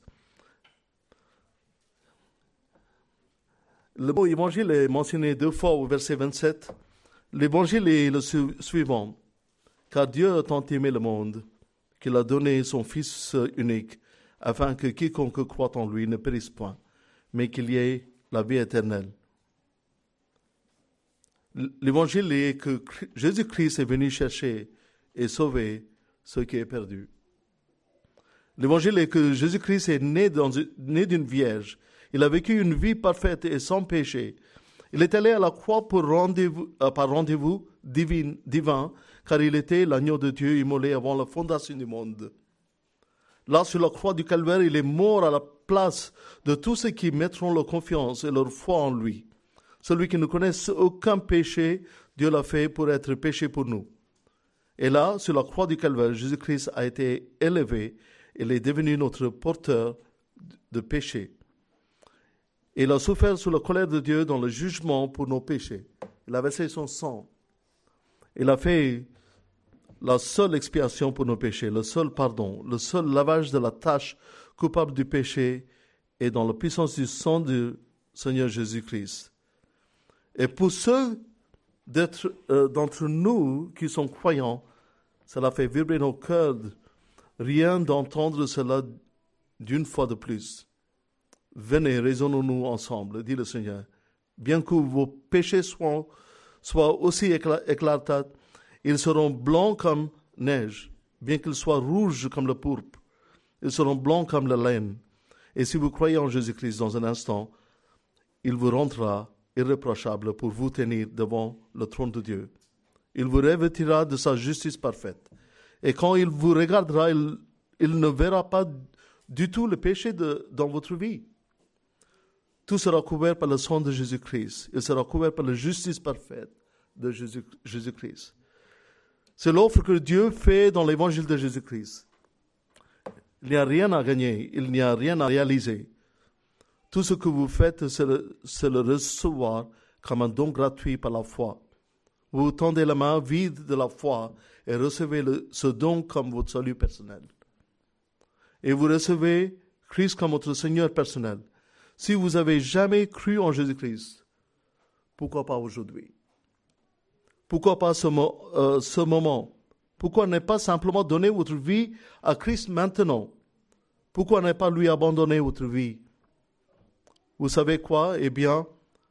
Le mot évangile est mentionné deux fois au verset vingt-sept. L'évangile est le su- suivant. Car Dieu a tant aimé le monde qu'il a donné son Fils unique, afin que quiconque croit en lui ne périsse point, mais qu'il y ait la vie éternelle. L'évangile est que Jésus-Christ est venu chercher et sauver ce qui est perdu. L'évangile est que Jésus-Christ est né, dans, né d'une vierge. Il a vécu une vie parfaite et sans péché. Il est allé à la croix pour rendez-vous, euh, par rendez-vous divin, divin, car il était l'agneau de Dieu immolé avant la fondation du monde. Là, sur la croix du Calvaire, il est mort à la place de tous ceux qui mettront leur confiance et leur foi en lui. Celui qui ne connaît aucun péché, Dieu l'a fait pour être péché pour nous. Et là, sur la croix du Calvaire, Jésus-Christ a été élevé. Il est devenu notre porteur de péché. Il a souffert sous la colère de Dieu dans le jugement pour nos péchés. Il a versé son sang. Il a fait la seule expiation pour nos péchés, le seul pardon, le seul lavage de la tâche coupable du péché est dans la puissance du sang du Seigneur Jésus-Christ. Et pour ceux d'être, euh, d'entre nous qui sont croyants, cela fait vibrer nos cœurs, rien d'entendre cela d'une fois de plus. Venez, raisonnons-nous ensemble, dit le Seigneur. Bien que vos péchés soient, soient aussi éclatants, ils seront blancs comme neige. Bien qu'ils soient rouges comme le pourpre, ils seront blancs comme la laine. Et si vous croyez en Jésus-Christ dans un instant, il vous rendra irréprochable pour vous tenir devant le trône de Dieu. Il vous revêtira de sa justice parfaite. Et quand il vous regardera, il, il ne verra pas du tout le péché de, dans votre vie. Tout sera couvert par le sang de Jésus-Christ. Il sera couvert par la justice parfaite de Jésus, Jésus-Christ. C'est l'offre que Dieu fait dans l'évangile de Jésus-Christ. Il n'y a rien à gagner, il n'y a rien à réaliser. Tout ce que vous faites, c'est le, c'est le recevoir comme un don gratuit par la foi. Vous tendez la main vide de la foi et recevez le, ce don comme votre salut personnel. Et vous recevez Christ comme votre Seigneur personnel. Si vous n'avez jamais cru en Jésus-Christ, pourquoi pas aujourd'hui? Pourquoi pas ce, mo- euh, ce moment? Pourquoi ne pas simplement donner votre vie à Christ maintenant? Pourquoi ne pas lui abandonner votre vie? Vous savez quoi? Eh bien,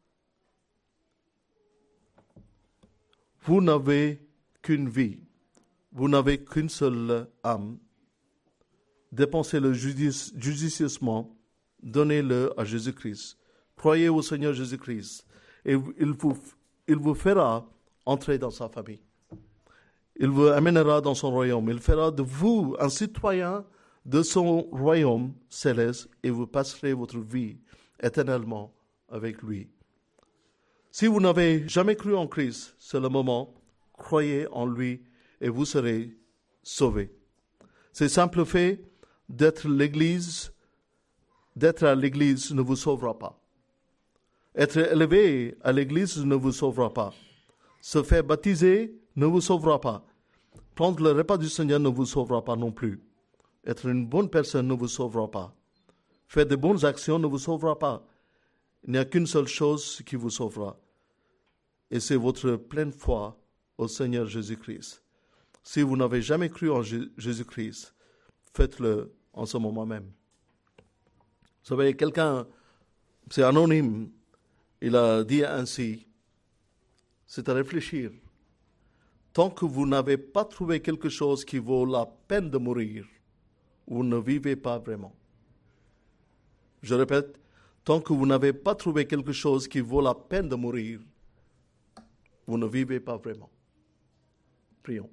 vous n'avez qu'une vie. Vous n'avez qu'une seule âme. Dépensez le judici- judicieusement. Donnez-le à Jésus-Christ. Croyez au Seigneur Jésus-Christ. Et il vous, il vous fera entrer dans sa famille. Il vous amènera dans son royaume. Il fera de vous un citoyen de son royaume céleste et vous passerez votre vie éternellement avec lui. Si vous n'avez jamais cru en Christ, c'est le moment. Croyez en lui et vous serez sauvés. C'est simple fait d'être l'Église, d'être à l'Église ne vous sauvera pas. Être élevé à l'Église ne vous sauvera pas. Se faire baptiser ne vous sauvera pas. Prendre le repas du Seigneur ne vous sauvera pas non plus. Être une bonne personne ne vous sauvera pas. Faire de bonnes actions ne vous sauvera pas. Il n'y a qu'une seule chose qui vous sauvera. Et c'est votre pleine foi au Seigneur Jésus-Christ. Si vous n'avez jamais cru en J- Jésus-Christ, faites-le en ce moment même. Vous savez, quelqu'un, c'est anonyme, il a dit ainsi, c'est à réfléchir. Tant que vous n'avez pas trouvé quelque chose qui vaut la peine de mourir, vous ne vivez pas vraiment. Je répète, tant tant que vous n'avez pas trouvé quelque chose qui vaut la peine de mourir, vous ne vivez pas vraiment. Prions.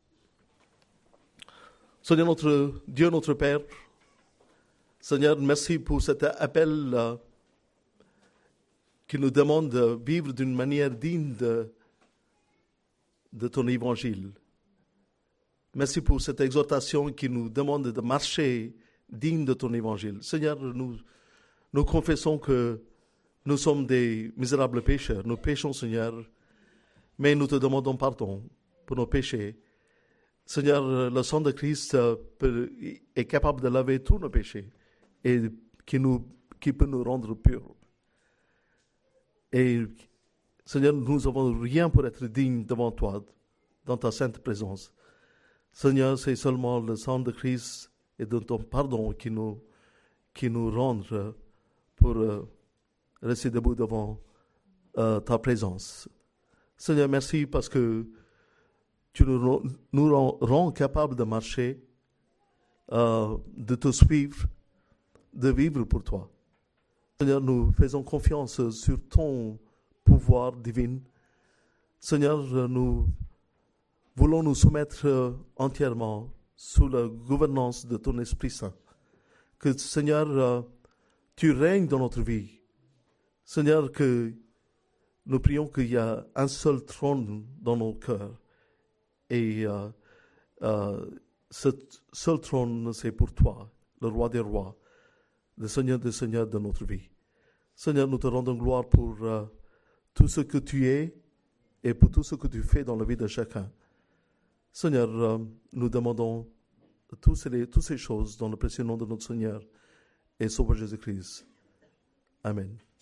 Seigneur notre Dieu, notre Père, Seigneur, merci pour cet appel euh, qui nous demande de vivre d'une manière digne de, de ton évangile. Merci pour cette exhortation qui nous demande de marcher digne de ton évangile. Seigneur, nous, nous confessons que nous sommes des misérables pécheurs. Nous péchons, Seigneur, mais nous te demandons pardon pour nos péchés. Seigneur, le sang de Christ peut, est capable de laver tous nos péchés et qui, nous, qui peut nous rendre purs. Et Seigneur, nous n'avons rien pour être dignes devant toi, dans ta sainte présence. Seigneur, c'est seulement le sang de Christ et de ton pardon qui nous, qui nous rendent pour euh, rester debout devant euh, ta présence. Seigneur, merci parce que tu nous, nous rends, rends capables de marcher, euh, de te suivre, de vivre pour toi. Seigneur, nous faisons confiance sur ton pouvoir divin. Seigneur, nous voulons nous soumettre entièrement sous la gouvernance de ton Esprit Saint. Que, Seigneur, tu règnes dans notre vie. Seigneur, que nous prions qu'il y a un seul trône dans nos cœurs. Et euh, euh, ce seul trône, c'est pour toi, le roi des rois, le Seigneur des seigneurs de notre vie. Seigneur, nous te rendons gloire pour euh, tout ce que tu es et pour tout ce que tu fais dans la vie de chacun. Seigneur, euh, nous demandons toutes ces, toutes ces choses dans le précieux nom de notre Seigneur et Sauveur Jésus-Christ. Amen.